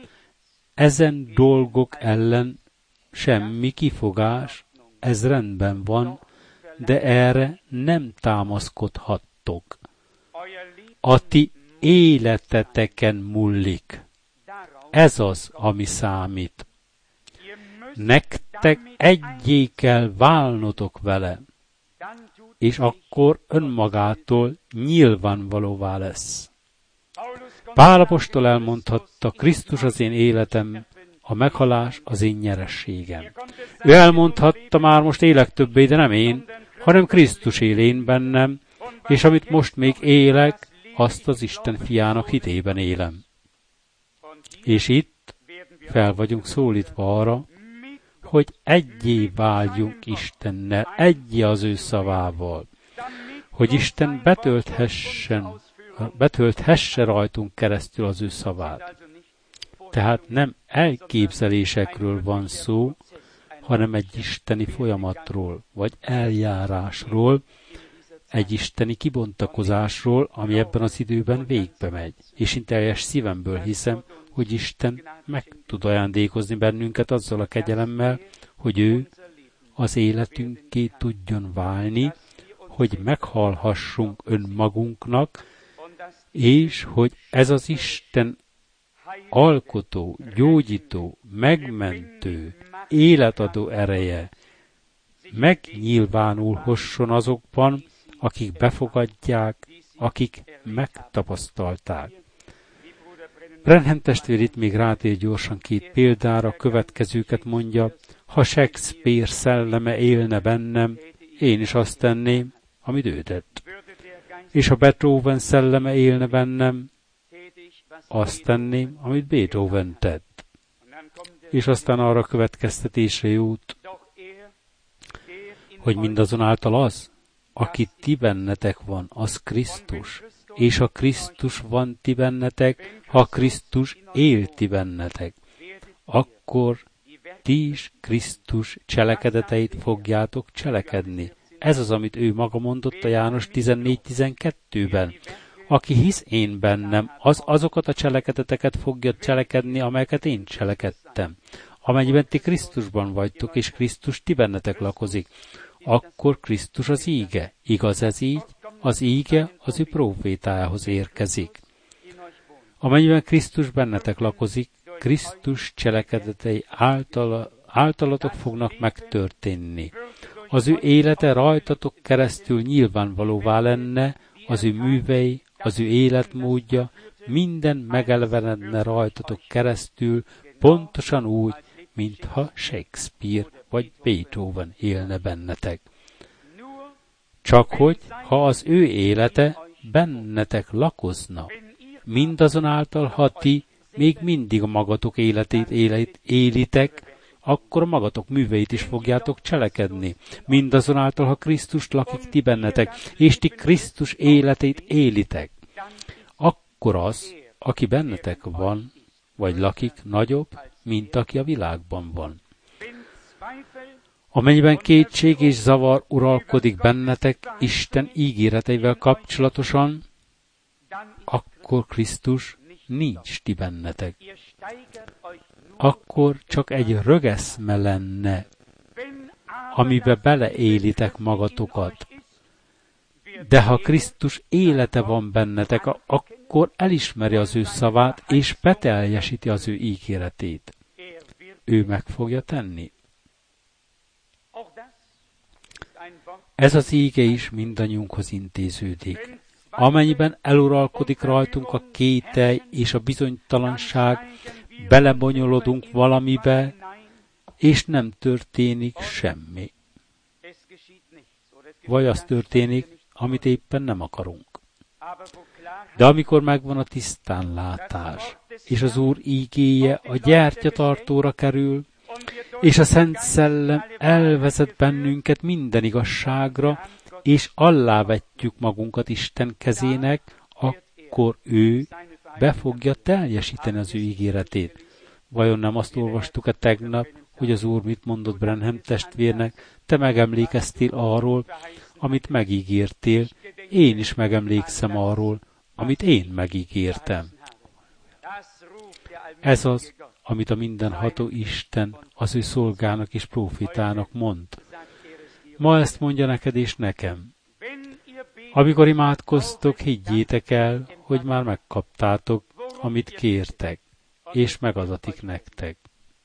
Ezen dolgok ellen semmi kifogás, ez rendben van, de erre nem támaszkodhattok. A ti életeteken múlik. Ez az, ami számít. Nektek egyé kell válnotok vele, és akkor önmagától nyilvánvalóvá lesz. Pál apostol elmondhatta, Krisztus az én életem, a meghalás az én nyerességem. Ő elmondhatta, már most élek többé, de nem én, hanem Krisztus él én bennem, és amit most még élek, azt az Isten fiának hitében élem. És itt fel vagyunk szólítva arra, hogy egyé váljunk Istennel, egyé az ő szavával, hogy Isten betölthessen, betölthesse rajtunk keresztül az ő szavát. Tehát nem elképzelésekről van szó, hanem egy isteni folyamatról, vagy eljárásról, egy isteni kibontakozásról, ami ebben az időben végbe megy. És én teljes szívemből hiszem, hogy Isten meg tud ajándékozni bennünket azzal a kegyelemmel, hogy ő az életünké tudjon válni, hogy meghalhassunk önmagunknak, és hogy ez az Isten alkotó, gyógyító, megmentő, életadó ereje megnyilvánulhasson azokban, akik befogadják, akik megtapasztalták. Branham testvér itt még rátér gyorsan két példára, a következőket mondja, ha Shakespeare szelleme élne bennem, én is azt tenném, amit ő tett. És ha Beethoven szelleme élne bennem, azt tenném, amit Beethoven tett. És aztán arra következtetésre jut, hogy mindazonáltal az, aki ti bennetek van, az Krisztus. És ha Krisztus van ti bennetek, ha Krisztus él ti bennetek, akkor ti is Krisztus cselekedeteit fogjátok cselekedni. Ez az, amit ő maga mondott a János tizennégy tizenkettőben. Aki hisz én bennem, az azokat a cselekedeteket fogja cselekedni, amelyeket én cselekedtem. Amennyiben ti Krisztusban vagytok, és Krisztus ti bennetek lakozik, akkor Krisztus az íge. Igaz ez így? Az íge az ő prófétájához érkezik. Amennyiben Krisztus bennetek lakozik, Krisztus cselekedetei által, általatok fognak megtörténni. Az ő élete rajtatok keresztül nyilvánvalóvá lenne, az ő művei, az ő életmódja, minden megelevenedne rajtatok keresztül, pontosan úgy, mintha Shakespeare vagy Beethoven élne bennetek. Csak hogy, ha az ő élete bennetek lakozna, mindazonáltal, ha ti még mindig a magatok életét élet, élitek, akkor a magatok műveit is fogjátok cselekedni. Mindazonáltal, ha Krisztus lakik ti bennetek, és ti Krisztus életét élitek, akkor az, aki bennetek van, vagy lakik, nagyobb, mint aki a világban van. Amennyiben kétség és zavar uralkodik bennetek Isten ígéreteivel kapcsolatosan, akkor Krisztus nincs ti bennetek. Akkor csak egy rögeszme lenne, amibe beleélitek magatokat. De ha Krisztus élete van bennetek, akkor elismeri az ő szavát, és beteljesíti az ő ígéretét. Ő meg fogja tenni. Ez az íge is mindannyiunkhoz intéződik. Amennyiben eluralkodik rajtunk a kételj és a bizonytalanság, belebonyolodunk valamibe, és nem történik semmi. Vagy az történik, amit éppen nem akarunk. De amikor megvan a tisztánlátás, és az Úr ígéje a gyertyatartóra kerül, és a Szent Szellem elvezet bennünket minden igazságra, és alávetjük magunkat Isten kezének, akkor ő be fogja teljesíteni az ő ígéretét. Vajon nem azt olvastuk-e tegnap, hogy az Úr mit mondott Branham testvérnek? Te megemlékeztél arról, amit megígértél, én is megemlékszem arról, amit én megígértem. Ez az, amit a mindenható Isten az ő szolgának és prófétának mond. Ma ezt mondja neked és nekem. Amikor imádkoztok, higgyétek el, hogy már megkaptátok, amit kértek, és megadatik nektek.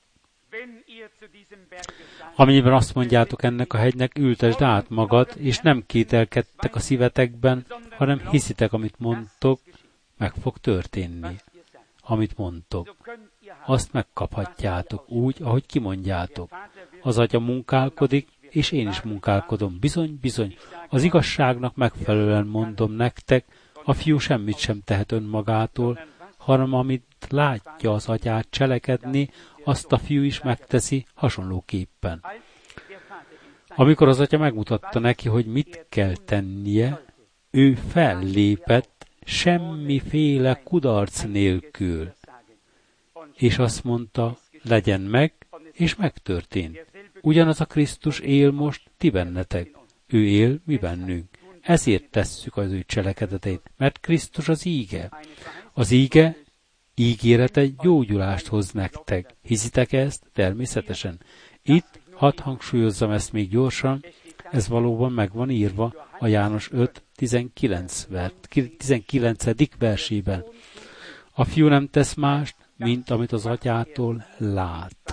Amennyiben azt mondjátok ennek a hegynek, ültesd át magad, és nem kételkedtek a szívetekben, hanem hiszitek, amit mondtok, meg fog történni. Amit mondtok, azt megkaphatjátok úgy, ahogy kimondjátok. Az Atya munkálkodik, és én is munkálkodom. Bizony, bizony, az igazságnak megfelelően mondom nektek, a fiú semmit sem tehet önmagától, hanem amit látja az Atyát cselekedni, azt a fiú is megteszi hasonlóképpen. Amikor az Atya megmutatta neki, hogy mit kell tennie, ő fellépett semmiféle kudarc nélkül, és azt mondta, legyen meg, és megtörtént. Ugyanaz a Krisztus él most ti bennetek. Ő él mi bennünk. Ezért tesszük az ő cselekedeteit, mert Krisztus az íge. Az íge ígérete gyógyulást hoz nektek. Hiszitek ezt? Természetesen. Itt hadd hangsúlyozzam ezt még gyorsan, ez valóban meg van írva a János öt tizenkilencedik versében. A fiú nem tesz mást, mint amit az Atyától lát.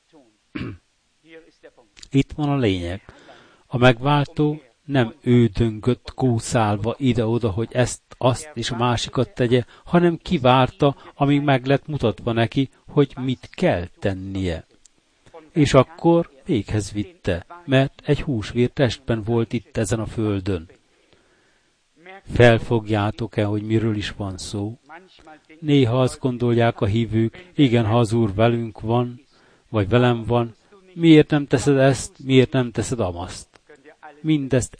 Itt van a lényeg. A megváltó nem ő döngött kószálva ide-oda, hogy ezt, azt és a másikat tegye, hanem kivárta, amíg meg lett mutatva neki, hogy mit kell tennie. És akkor véghez vitte, mert egy húsvér testben volt itt ezen a földön. Felfogjátok-e, hogy miről is van szó? Néha azt gondolják a hívők, igen, ha az Úr velünk van, vagy velem van, miért nem teszed ezt, miért nem teszed amazt? Mindezt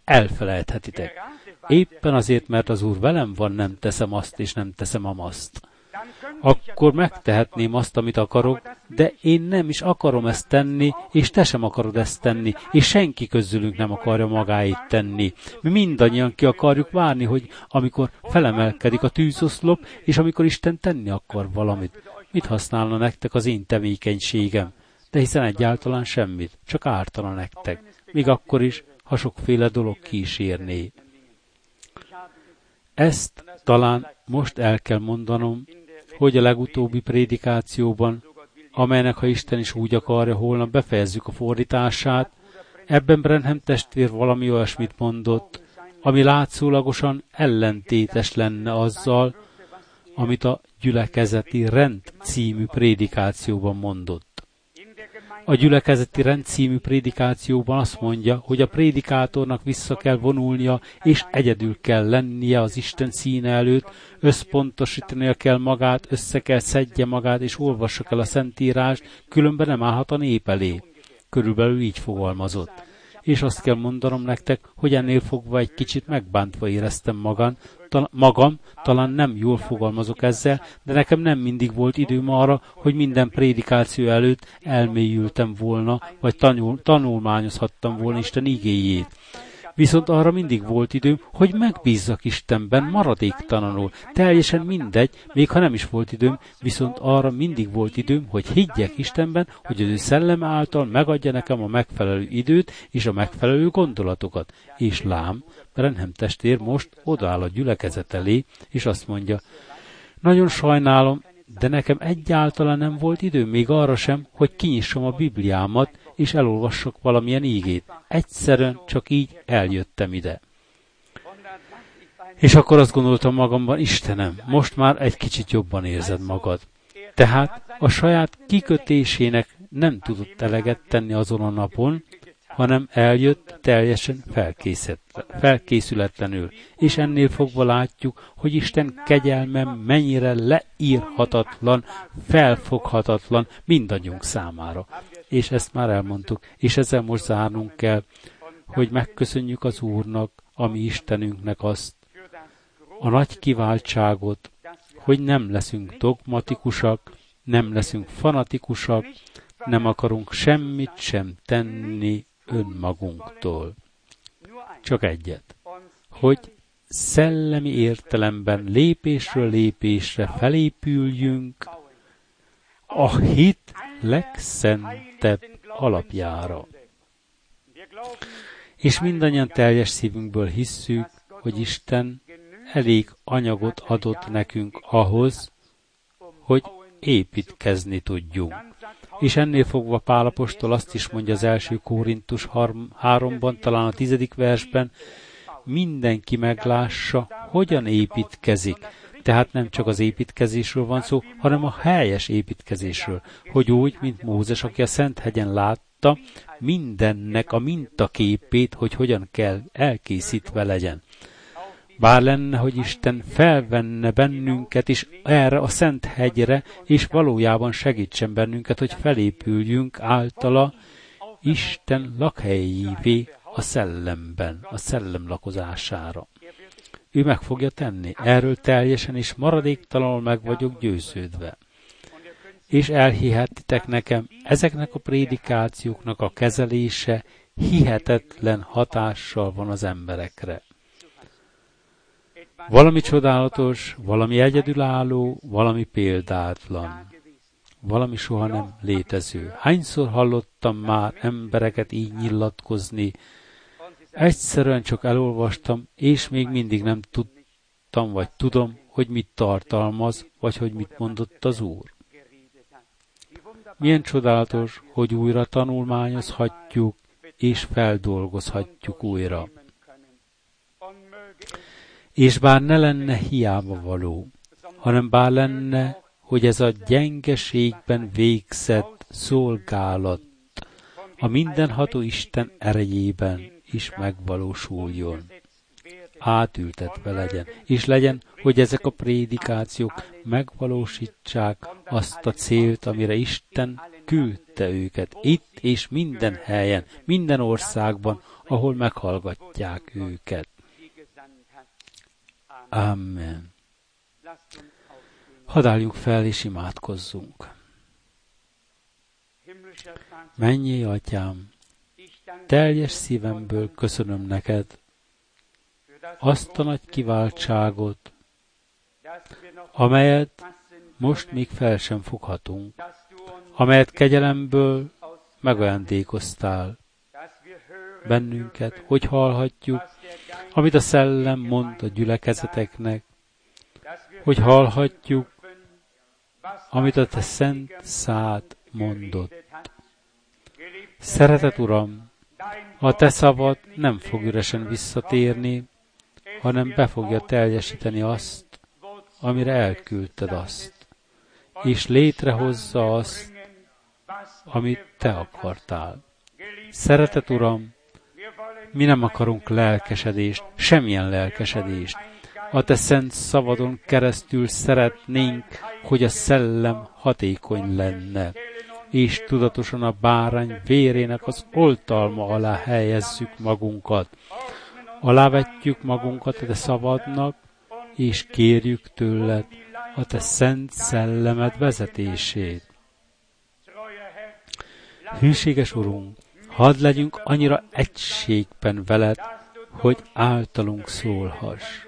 elfelejthetitek. Éppen azért, mert az Úr velem van, nem teszem azt, és nem teszem amazt. akkor megtehetném azt, amit akarok, de én nem is akarom ezt tenni, és te sem akarod ezt tenni, és senki közülünk nem akarja magáét tenni. Mi mindannyian ki akarjuk várni, hogy amikor felemelkedik a tűzoszlop, és amikor Isten tenni akar valamit. Mit használna nektek az én tevékenységem? De hiszen egyáltalán semmit, csak ártana nektek. Még akkor is, ha sokféle dolog kísérné. Ezt talán most el kell mondanom, hogy a legutóbbi prédikációban, amelynek, ha Isten is úgy akarja, holnap befejezzük a fordítását, ebben Branham testvér valami olyasmit mondott, ami látszólagosan ellentétes lenne azzal, amit a gyülekezeti rend című prédikációban mondott. A gyülekezeti rend című prédikációban azt mondja, hogy a prédikátornak vissza kell vonulnia, és egyedül kell lennie az Isten színe előtt, összpontosítania kell magát, össze kell szedje magát, és olvassa kell a Szentírást, különben nem állhat a nép elé. Körülbelül így fogalmazott. És azt kell mondanom nektek, hogy ennél fogva egy kicsit megbántva éreztem magam, tal- magam, talán nem jól fogalmazok ezzel, de nekem nem mindig volt időm arra, hogy minden prédikáció előtt elmélyültem volna, vagy tanul- tanulmányozhattam volna Isten igéjét. Viszont arra mindig volt időm, hogy megbízzak Istenben maradéktalanul. Teljesen mindegy, még ha nem is volt időm, viszont arra mindig volt időm, hogy higgyek Istenben, hogy az ő szelleme által megadja nekem a megfelelő időt és a megfelelő gondolatokat. És lám, Branham testvér most odaáll a gyülekezet elé, és azt mondja, nagyon sajnálom, de nekem egyáltalán nem volt időm még arra sem, hogy kinyissam a Bibliámat, és elolvassak valamilyen ígét. Egyszerűen csak így eljöttem ide. És akkor azt gondoltam magamban, Istenem, most már egy kicsit jobban érzed magad. Tehát a saját kikötésének nem tudott eleget tenni azon a napon, hanem eljött teljesen felkészületlenül. És ennél fogva látjuk, hogy Isten kegyelme mennyire leírhatatlan, felfoghatatlan mindannyiunk számára. És ezt már elmondtuk, és ezzel most zárnunk kell, hogy megköszönjük az Úrnak, a mi Istenünknek azt, a nagy kiváltságot, hogy nem leszünk dogmatikusak, nem leszünk fanatikusak, nem akarunk semmit sem tenni önmagunktól. Csak egyet, hogy szellemi értelemben lépésről lépésre felépüljünk a hit legszentebb alapjára. És mindannyian teljes szívünkből hisszük, hogy Isten elég anyagot adott nekünk ahhoz, hogy építkezni tudjunk. És ennél fogva Pál apostol azt is mondja az első Korintus háromban, talán a tizedik versben, mindenki meglássa, hogyan építkezik. Tehát nem csak az építkezésről van szó, hanem a helyes építkezésről, hogy úgy, mint Mózes, aki a Szenthegyen látta, mindennek a mintaképét, hogy hogyan kell elkészítve legyen. Bár lenne, hogy Isten felvenne bennünket is erre a Szent hegyre, és valójában segítsen bennünket, hogy felépüljünk általa Isten lakhelyévé a szellemben, a szellem lakozására. Ő meg fogja tenni. Erről teljesen és maradéktalanul meg vagyok győződve. És elhihetitek nekem, ezeknek a prédikációknak a kezelése hihetetlen hatással van az emberekre. Valami csodálatos, valami egyedülálló, valami példátlan, valami soha nem létező. Hányszor hallottam már embereket így nyilatkozni, egyszerűen csak elolvastam, és még mindig nem tudtam, vagy tudom, hogy mit tartalmaz, vagy hogy mit mondott az Úr. Milyen csodálatos, hogy újra tanulmányozhatjuk, és feldolgozhatjuk újra. És bár ne lenne hiába való, hanem bár lenne, hogy ez a gyengeségben végzett szolgálat a mindenható Isten erejében is megvalósuljon. Átültetve legyen, és legyen, hogy ezek a prédikációk megvalósítsák azt a célt, amire Isten küldte őket, itt és minden helyen, minden országban, ahol meghallgatják őket. Amen. Hadd álljunk fel és imádkozzunk. Mennyei Atyám, teljes szívemből köszönöm neked azt a nagy kiváltságot, amelyet most még fel sem foghatunk, amelyet kegyelemből megajándékoztál bennünket, hogy hallhatjuk, amit a Szellem mond a gyülekezeteknek, hogy hallhatjuk, amit a te szent szád mondott. Szeretet Uram, a te szavad nem fog üresen visszatérni, hanem be fogja teljesíteni azt, amire elküldted azt, és létrehozza azt, amit te akartál. Szeretet Uram, mi nem akarunk lelkesedést, semmilyen lelkesedést. A te szent szavadon keresztül szeretnénk, hogy a szellem hatékony lenne, és tudatosan a bárány vérének az oltalma alá helyezzük magunkat. Alávetjük magunkat a te szavadnak, és kérjük tőled a te szent szellemed vezetését. Hűséges Urunk, hadd legyünk annyira egységben veled, hogy általunk szólhass.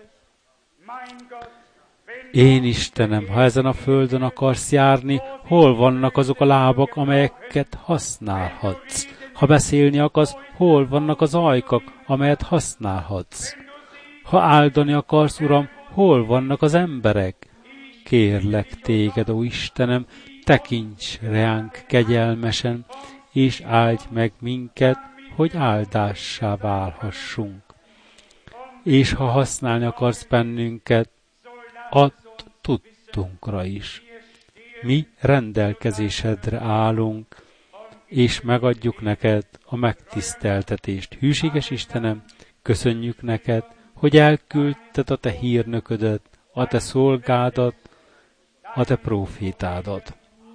Én Istenem, ha ezen a földön akarsz járni, hol vannak azok a lábak, amelyeket használhatsz? Ha beszélni akarsz, hol vannak az ajkak, amelyet használhatsz? Ha áldani akarsz, Uram, hol vannak az emberek? Kérlek téged, ó Istenem, tekints ránk kegyelmesen, és áldj meg minket, hogy áldássá válhassunk. És ha használni akarsz bennünket, add tudtunkra is. Mi rendelkezésedre állunk, és megadjuk neked a megtiszteltetést. Hűséges Istenem, köszönjük neked, hogy elküldted a te hírnöködet, a te szolgádat, a te prófétádat.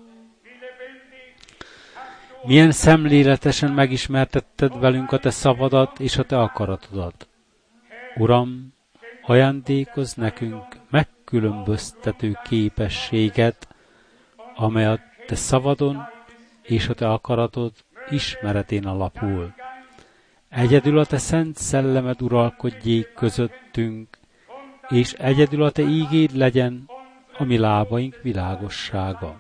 Milyen szemléletesen megismertetted velünk a te szavadat és a te akaratodat. Uram, ajándékozz nekünk megkülönböztető képességet, amely a te szavadon és a te akaratod ismeretén alapul. Egyedül a te szent szellemed uralkodjék közöttünk, és egyedül a te ígéd legyen a mi lábaink világossága.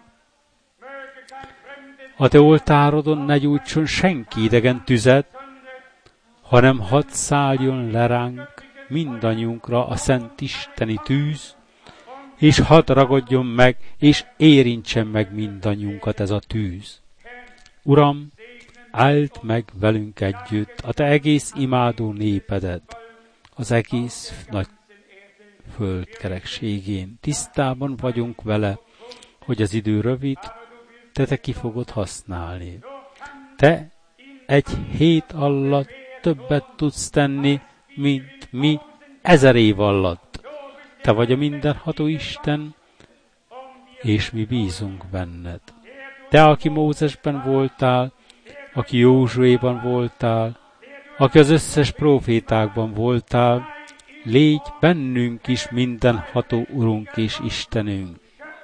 A te oltárodon ne gyújtson senki idegen tüzet, hanem hadd szálljon le ránk mindannyiunkra a szent isteni tűz, és hadd ragadjon meg, és érintsen meg mindannyiunkat ez a tűz. Uram, áld meg velünk együtt a te egész imádó népedet, az egész nagy földkerekségén. Tisztában vagyunk vele, hogy az idő rövid, de te ki fogod használni. Te egy hét alatt többet tudsz tenni, mint mi ezer év alatt. Te vagy a mindenható Isten, és mi bízunk benned. Te, aki Mózesben voltál, aki Józsuéban voltál, aki az összes prófétákban voltál, légy bennünk is mindenható Urunk és Istenünk.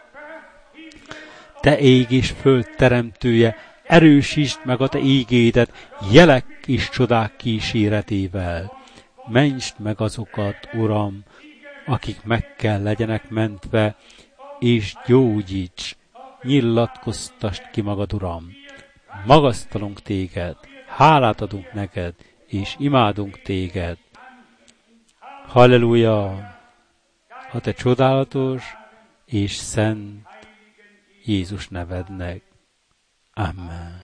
Te ég és föld teremtője, erősítsd meg a te ígédet jelek és csodák kíséretével. Mentsd meg azokat, Uram, akik meg kell legyenek mentve, és gyógyíts, nyilatkoztasd ki magad, Uram. Magasztalunk téged, hálát adunk neked, és imádunk téged. Halleluja! A te csodálatos és szent Jézus nevednek. Amen.